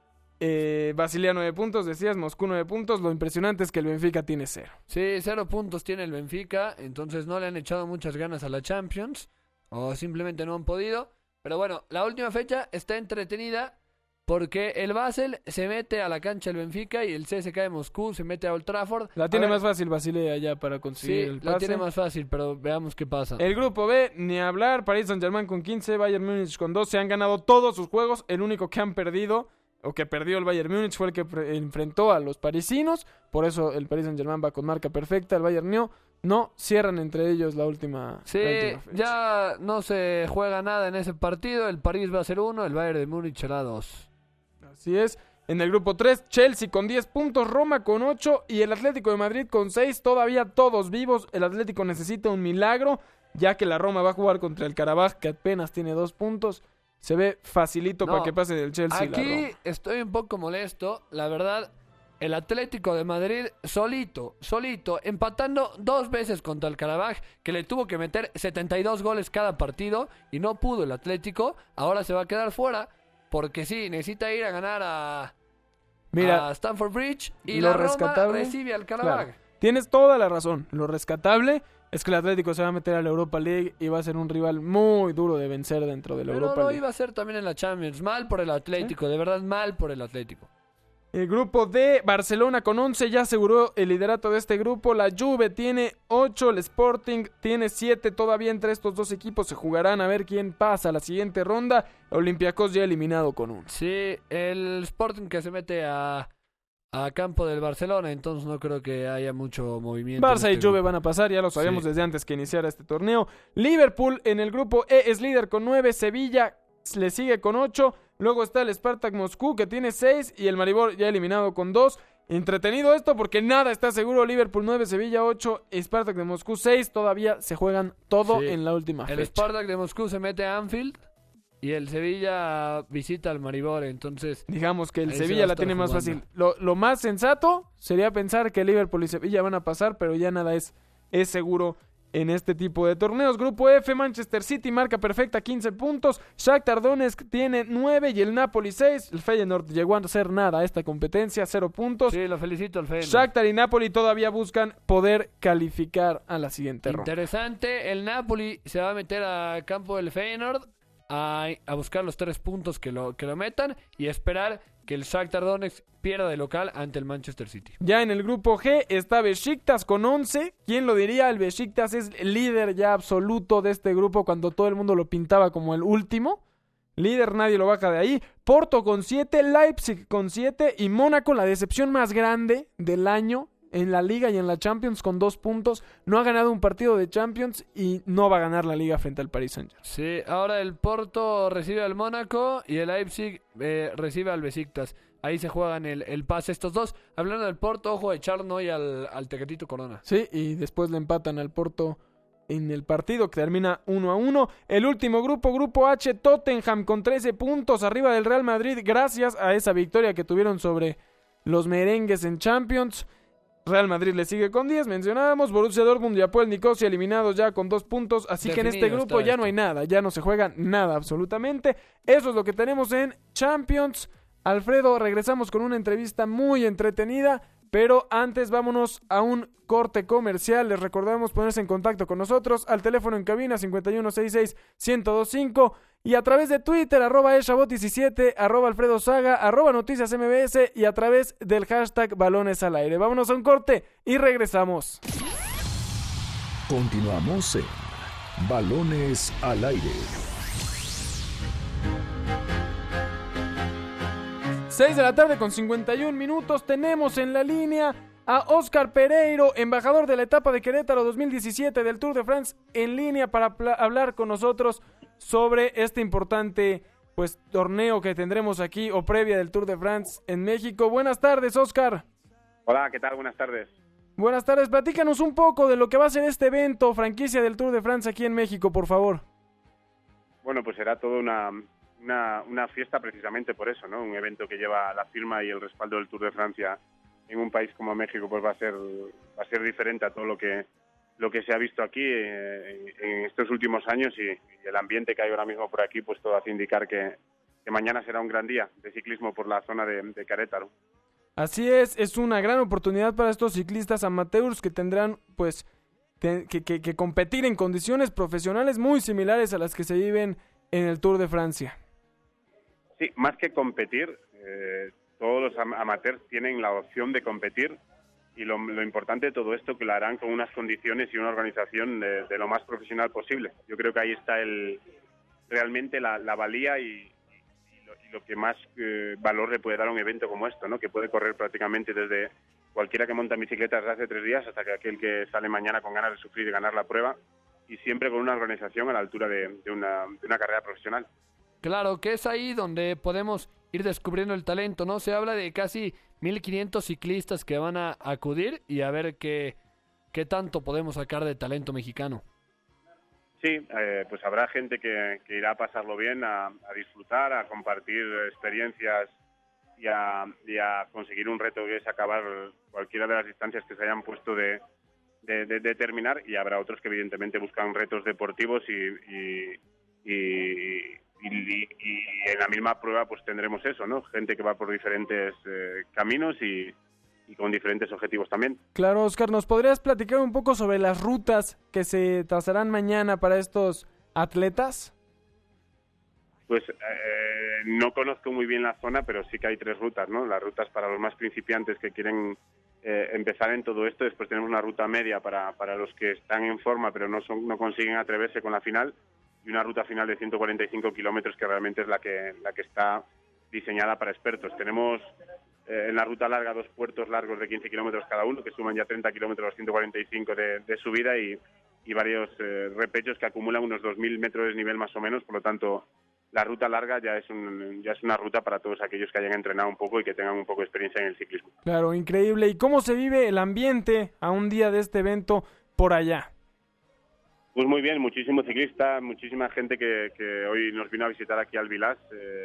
Basilea 9 puntos, decías, Moscú 9 puntos. Lo impresionante es que el Benfica tiene 0. Sí, 0 puntos tiene el Benfica, entonces no le han echado muchas ganas a la Champions o simplemente no han podido. Pero bueno, la última fecha está entretenida porque el Basel se mete a la cancha del Benfica y el CSKA de Moscú se mete a Old Trafford. La tiene más fácil Basilea ya para conseguir el pase. La tiene más fácil, pero veamos qué pasa. El grupo B, ni hablar, Paris Saint-Germain con 15, Bayern Múnich con 12. Han ganado todos sus juegos, el único que han perdido o que perdió el Bayern Múnich fue el que enfrentó a los parisinos. Por eso el Paris Saint-Germain va con marca perfecta. El Bayern no cierran entre ellos la última fecha. Ya no se juega nada en ese partido. El París va a ser 1, el Bayern de Múnich será 2. Así es. En el grupo 3, Chelsea con 10 puntos, Roma con 8 y el Atlético de Madrid con 6. Todavía todos vivos. El Atlético necesita un milagro, ya que la Roma va a jugar contra el Karabaj, que apenas tiene 2 puntos. Se ve facilito para que pase del Chelsea. Aquí estoy un poco molesto. La verdad, el Atlético de Madrid solito, empatando 2 veces contra el Karabaj, que le tuvo que meter 72 goles cada partido y no pudo el Atlético. Ahora se va a quedar fuera porque sí, necesita ir a ganar a Stamford Bridge y la Roma recibe al Karabaj. Claro. Tienes toda la razón. Lo rescatable es que el Atlético se va a meter a la Europa League y va a ser un rival muy duro de vencer dentro de la Europa League. No iba a ser también en la Champions. Mal por el Atlético, de verdad mal por el Atlético. El grupo D, Barcelona con 11 ya aseguró el liderato de este grupo. La Juve tiene 8, el Sporting tiene 7. Todavía entre estos dos equipos se jugarán a ver quién pasa a la siguiente ronda. Olympiacos ya eliminado con 1. Sí, el Sporting que se mete a campo del Barcelona, entonces no creo que haya mucho movimiento. Barça y Juve van a pasar, ya lo sabíamos desde antes que iniciara este torneo. Liverpool en el grupo E es líder con 9, Sevilla le sigue con 8, luego está el Spartak Moscú que tiene 6 y el Maribor ya eliminado con 2. Entretenido esto porque nada está seguro. Liverpool 9, Sevilla 8, Spartak de Moscú 6, todavía se juegan todo en la última fecha. El Spartak de Moscú se mete a Anfield y el Sevilla visita al Maribor, entonces... Digamos que el Sevilla la tiene más fácil. Lo más sensato sería pensar que Liverpool y Sevilla van a pasar, pero ya nada es seguro en este tipo de torneos. Grupo F, Manchester City, marca perfecta, 15 puntos. Shakhtar Donetsk tiene 9 y el Napoli 6. El Feyenoord llegó a hacer nada a esta competencia, 0 puntos. Sí, lo felicito al Feyenoord. Shakhtar y Napoli todavía buscan poder calificar a la siguiente ronda. Interesante, el Napoli se va a meter a campo del Feyenoord a buscar los 3 puntos que lo metan y esperar que el Shakhtar Donetsk pierda de local ante el Manchester City. Ya en el grupo G está Besiktas con 11. ¿Quién lo diría? El Besiktas es el líder ya absoluto de este grupo cuando todo el mundo lo pintaba como el último. Líder, nadie lo baja de ahí. Porto con 7, Leipzig con 7 y Mónaco, la decepción más grande del año en la Liga y en la Champions con 2 puntos. No ha ganado un partido de Champions y no va a ganar la Liga frente al Paris Saint-Germain. Sí, ahora el Porto recibe al Mónaco y el Leipzig recibe al Besiktas. Ahí se juegan el pase estos dos. Hablando del Porto, ojo, echaron hoy al Tecatito Corona. Sí, y después le empatan al Porto en el partido que termina 1-1. El último grupo H, Tottenham con 13 puntos arriba del Real Madrid gracias a esa victoria que tuvieron sobre los merengues en Champions. Real Madrid le sigue con 10, mencionábamos. Borussia Dortmund y Apoel Nicosia eliminados ya con 2 puntos. Así que en este grupo ya no hay nada, ya no se juega nada absolutamente. Eso es lo que tenemos en Champions. Alfredo, regresamos con una entrevista muy entretenida, pero antes vámonos a un corte comercial. Les recordamos ponerse en contacto con nosotros al teléfono en cabina 5166-1025 y a través de Twitter, @eshabot17, @alfredosaga, @noticiasmbs y a través del hashtag Balones al Aire. Vámonos a un corte y regresamos. Continuamos en Balones al Aire. 6 de la tarde con 51 minutos. Tenemos en la línea a Óscar Pereiro, embajador de la etapa de Querétaro 2017 del Tour de France, en línea para hablar con nosotros sobre este importante torneo que tendremos aquí o previa del Tour de France en México. Buenas tardes, Óscar. Hola, ¿qué tal? Buenas tardes. Buenas tardes. Platícanos un poco de lo que va a ser este evento, franquicia del Tour de France aquí en México, por favor. Bueno, pues será toda una fiesta precisamente por eso, ¿no? Un evento que lleva la firma y el respaldo del Tour de Francia en un país como México, pues va a ser diferente a todo lo que se ha visto aquí en estos últimos años y el ambiente que hay ahora mismo por aquí, pues todo hace indicar que mañana será un gran día de ciclismo por la zona de Querétaro. Así es una gran oportunidad para estos ciclistas amateurs que tendrán que competir en condiciones profesionales muy similares a las que se viven en el Tour de Francia. Sí, más que competir, todos los amateurs tienen la opción de competir y lo importante de todo esto que lo harán con unas condiciones y una organización de lo más profesional posible. Yo creo que ahí está realmente la valía y lo que más valor le puede dar a un evento como esto, ¿no? Que puede correr prácticamente desde cualquiera que monta en bicicleta desde hace 3 días hasta que aquel que sale mañana con ganas de sufrir y ganar la prueba, y siempre con una organización a la altura de una carrera profesional. Claro, que es ahí donde podemos ir descubriendo el talento, ¿no? Se habla de casi 1,500 ciclistas que van a acudir y a ver qué tanto podemos sacar de talento mexicano. Sí, pues habrá gente que irá a pasarlo bien, a disfrutar, a compartir experiencias y a conseguir un reto que es acabar cualquiera de las distancias que se hayan puesto de terminar, y habrá otros que evidentemente buscan retos deportivos y en la misma prueba pues tendremos eso, ¿no? Gente que va por diferentes caminos y con diferentes objetivos también. Claro, Óscar, ¿nos podrías platicar un poco sobre las rutas que se trazarán mañana para estos atletas? Pues no conozco muy bien la zona, pero sí que hay 3 rutas, ¿no? Las rutas para los más principiantes que quieren empezar en todo esto. Después tenemos una ruta media para los que están en forma pero no consiguen atreverse con la final, y una ruta final de 145 kilómetros que realmente es la que está diseñada para expertos. Tenemos en la ruta larga 2 puertos largos de 15 kilómetros cada uno, que suman ya 30 kilómetros a los 145 de subida y varios repechos que acumulan unos 2.000 metros de nivel más o menos. Por lo tanto, la ruta larga ya es una ruta para todos aquellos que hayan entrenado un poco y que tengan un poco de experiencia en el ciclismo. Claro, increíble. ¿Y cómo se vive el ambiente a un día de este evento por allá? Pues muy bien, muchísimo ciclista, muchísima gente que hoy nos vino a visitar aquí al Vilás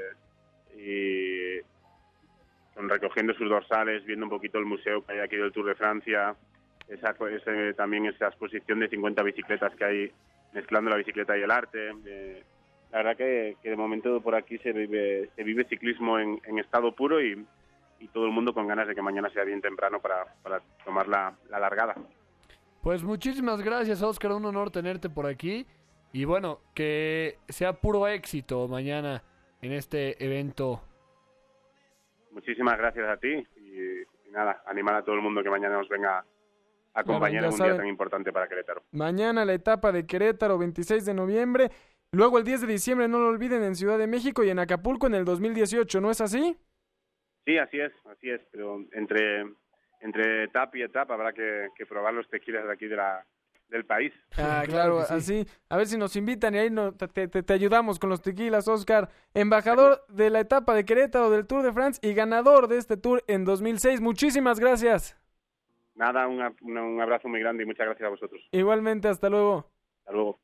y recogiendo sus dorsales, viendo un poquito el museo que hay aquí del Tour de Francia, también esa exposición de 50 bicicletas que hay mezclando la bicicleta y el arte. La verdad que de momento por aquí se vive ciclismo en estado puro y todo el mundo con ganas de que mañana sea bien temprano para tomar la largada. Pues muchísimas gracias, Óscar, un honor tenerte por aquí y bueno, que sea puro éxito mañana en este evento. Muchísimas gracias a ti y nada, animar a todo el mundo que mañana nos venga a acompañar en un día tan importante para Querétaro. Mañana la etapa de Querétaro, 26 de noviembre, luego el 10 de diciembre, no lo olviden, en Ciudad de México y en Acapulco en el 2018, ¿no es así? Sí, así es, pero entre etapa y etapa habrá que probar los tequilas de aquí del país. Ah, claro, sí. Así, a ver si nos invitan y ahí te ayudamos con los tequilas, Óscar. Embajador de la etapa de Querétaro del Tour de France y ganador de este Tour en 2006. Muchísimas gracias. Nada, un abrazo muy grande y muchas gracias a vosotros. Igualmente, hasta luego. Hasta luego.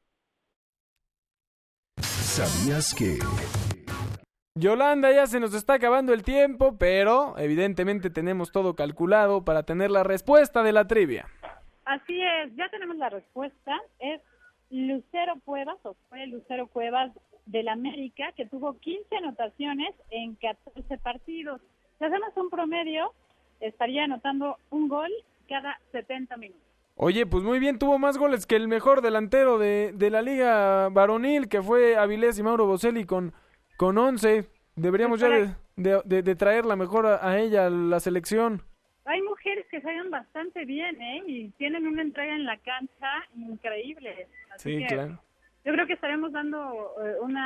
¿Sabías que? Yolanda, ya se nos está acabando el tiempo, pero evidentemente tenemos todo calculado para tener la respuesta de la trivia. Así es, ya tenemos la respuesta. Es Lucero Cuevas, o fue Lucero Cuevas del América, que tuvo 15 anotaciones en 14 partidos. Si hacemos un promedio, estaría anotando un gol cada 70 minutos. Oye, pues muy bien, tuvo más goles que el mejor delantero de la liga varonil, que fue Avilés y Mauro Boselli con 11. Deberíamos ya de traerla mejor a ella, a la selección. Hay mujeres que juegan bastante bien, y tienen una entrega en la cancha increíble. Así Sí, que claro. yo creo que estaremos dando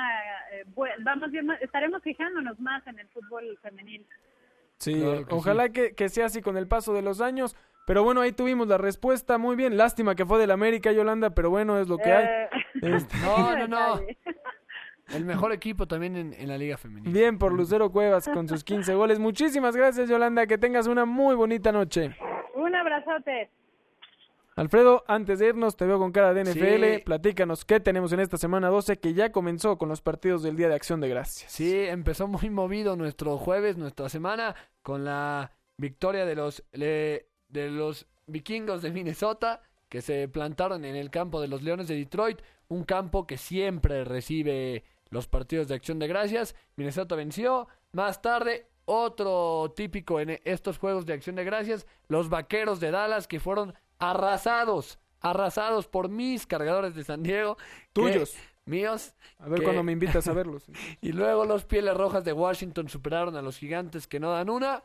estaremos fijándonos más en el fútbol femenil. Sí, Claro que ojalá sí. que sea así con el paso de los años. Pero bueno, ahí tuvimos la respuesta, muy bien. Lástima que fue del América, Yolanda, pero bueno, es lo que hay. No. El mejor equipo también en la liga femenina. Bien por Lucero Cuevas con sus 15 goles. Muchísimas gracias, Yolanda, que tengas una muy bonita noche. Un abrazote. Alfredo, antes de irnos, te veo con cara de NFL. Sí. Platícanos qué tenemos en esta semana 12, que ya comenzó con los partidos del Día de Acción de Gracias. Sí, empezó muy movido nuestro jueves, nuestra semana, con la victoria de los vikingos de Minnesota, que se plantaron en el campo de los Leones de Detroit, un campo que siempre recibe los partidos de Acción de Gracias. Minnesota venció. Más tarde, otro típico en estos juegos de Acción de Gracias, los Vaqueros de Dallas, que fueron arrasados por mis Cargadores de San Diego. Tuyos. Míos. A ver cuándo me invitas a verlos. Y luego los Pieles Rojas de Washington superaron a los Gigantes, que no dan una.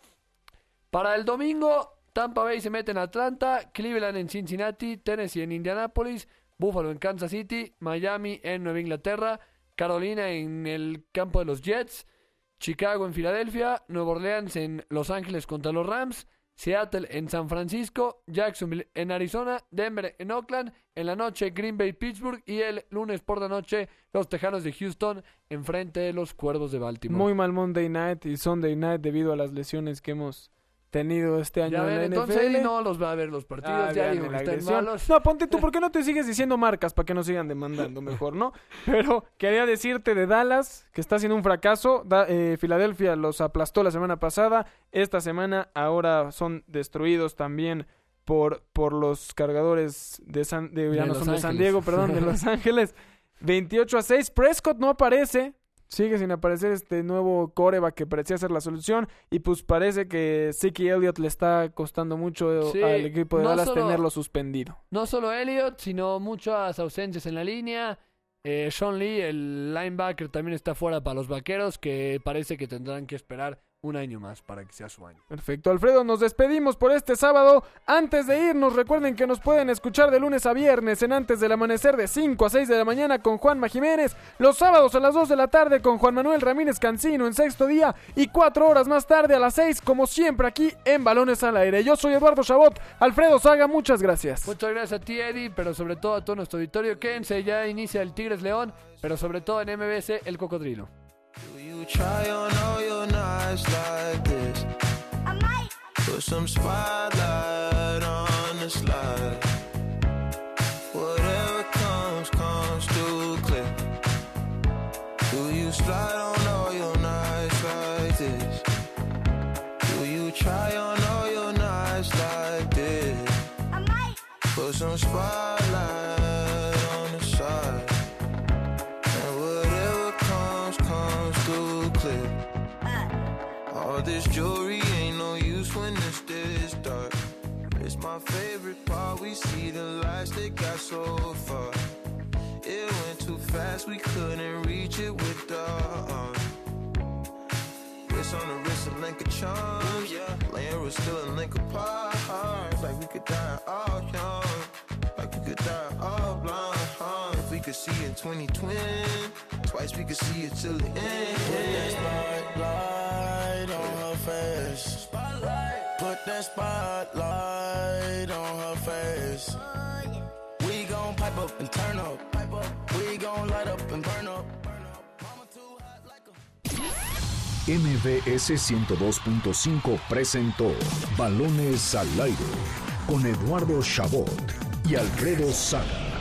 Para el domingo, Tampa Bay se mete en Atlanta, Cleveland en Cincinnati, Tennessee en Indianapolis, Buffalo en Kansas City, Miami en Nueva Inglaterra, Carolina en el campo de los Jets, Chicago en Filadelfia, Nueva Orleans en Los Ángeles contra los Rams, Seattle en San Francisco, Jacksonville en Arizona, Denver en Oakland, en la noche Green Bay, Pittsburgh, y el lunes por la noche los Tejanos de Houston enfrente de los Cuervos de Baltimore. Muy mal Monday Night y Sunday Night debido a las lesiones que hemos tenido este año Ya ven, en la entonces NFL. Eddie no los va a ver los partidos, ya vean digo la que están agresión. malos. No, ponte tú, ¿por qué no te sigues diciendo marcas para que no sigan demandando mejor, no? Pero quería decirte de Dallas, que está siendo un fracaso. Filadelfia los aplastó la semana pasada. Esta semana ahora son destruidos también por los Cargadores de San Diego, perdón, de Los Ángeles. 28-6. Prescott no aparece. Sigue sin aparecer este nuevo quarterback que parecía ser la solución. Y pues parece que Zeke Elliott le está costando mucho Sí, al equipo de no Dallas solo- tenerlo suspendido. No solo Elliott, sino muchas ausencias en la línea. Sean Lee, el linebacker, también está fuera para los Vaqueros, que parece que tendrán que esperar un año más para que sea su año. Perfecto, Alfredo, nos despedimos por este sábado. Antes de irnos, recuerden que nos pueden escuchar de lunes a viernes en Antes del Amanecer de 5 a 6 de la mañana con Juanma Jiménez, los sábados a las 2 de la tarde con Juan Manuel Ramírez Cancino en Sexto Día, y 4 horas más tarde a las 6, como siempre, aquí en Balones al Aire. Yo soy Eduardo Chabot. Alfredo Saga, muchas gracias. Muchas gracias a ti, Eddie, pero sobre todo a todo nuestro auditorio. Quédense, ya inicia el Tigres León, pero sobre todo en MBS, el Cocodrilo. You try on all your nights like this. I might put some spotlight on the slide. Whatever comes through clear. Do you slide on all your nights like this? Do you try on all your nights like this? I might put some spotlight on the side. All this jewelry ain't no use when it's this dark. It's my favorite part, we see the lights that got so far. It went too fast, we couldn't reach it with the arm. Wrist on the wrist, a link of charms, yeah. Laying was still a link apart. Like we could die all young, like we could die all blind. If we could see in 2020, twice we could see it till the end. Put that spotlight on her face. Put that spotlight on her face. We gon' pipe up and turn up. We gon' light up and burn up. MBS 102.5 presentó Balones al Aire con Eduardo Chabot y Alfredo Saga.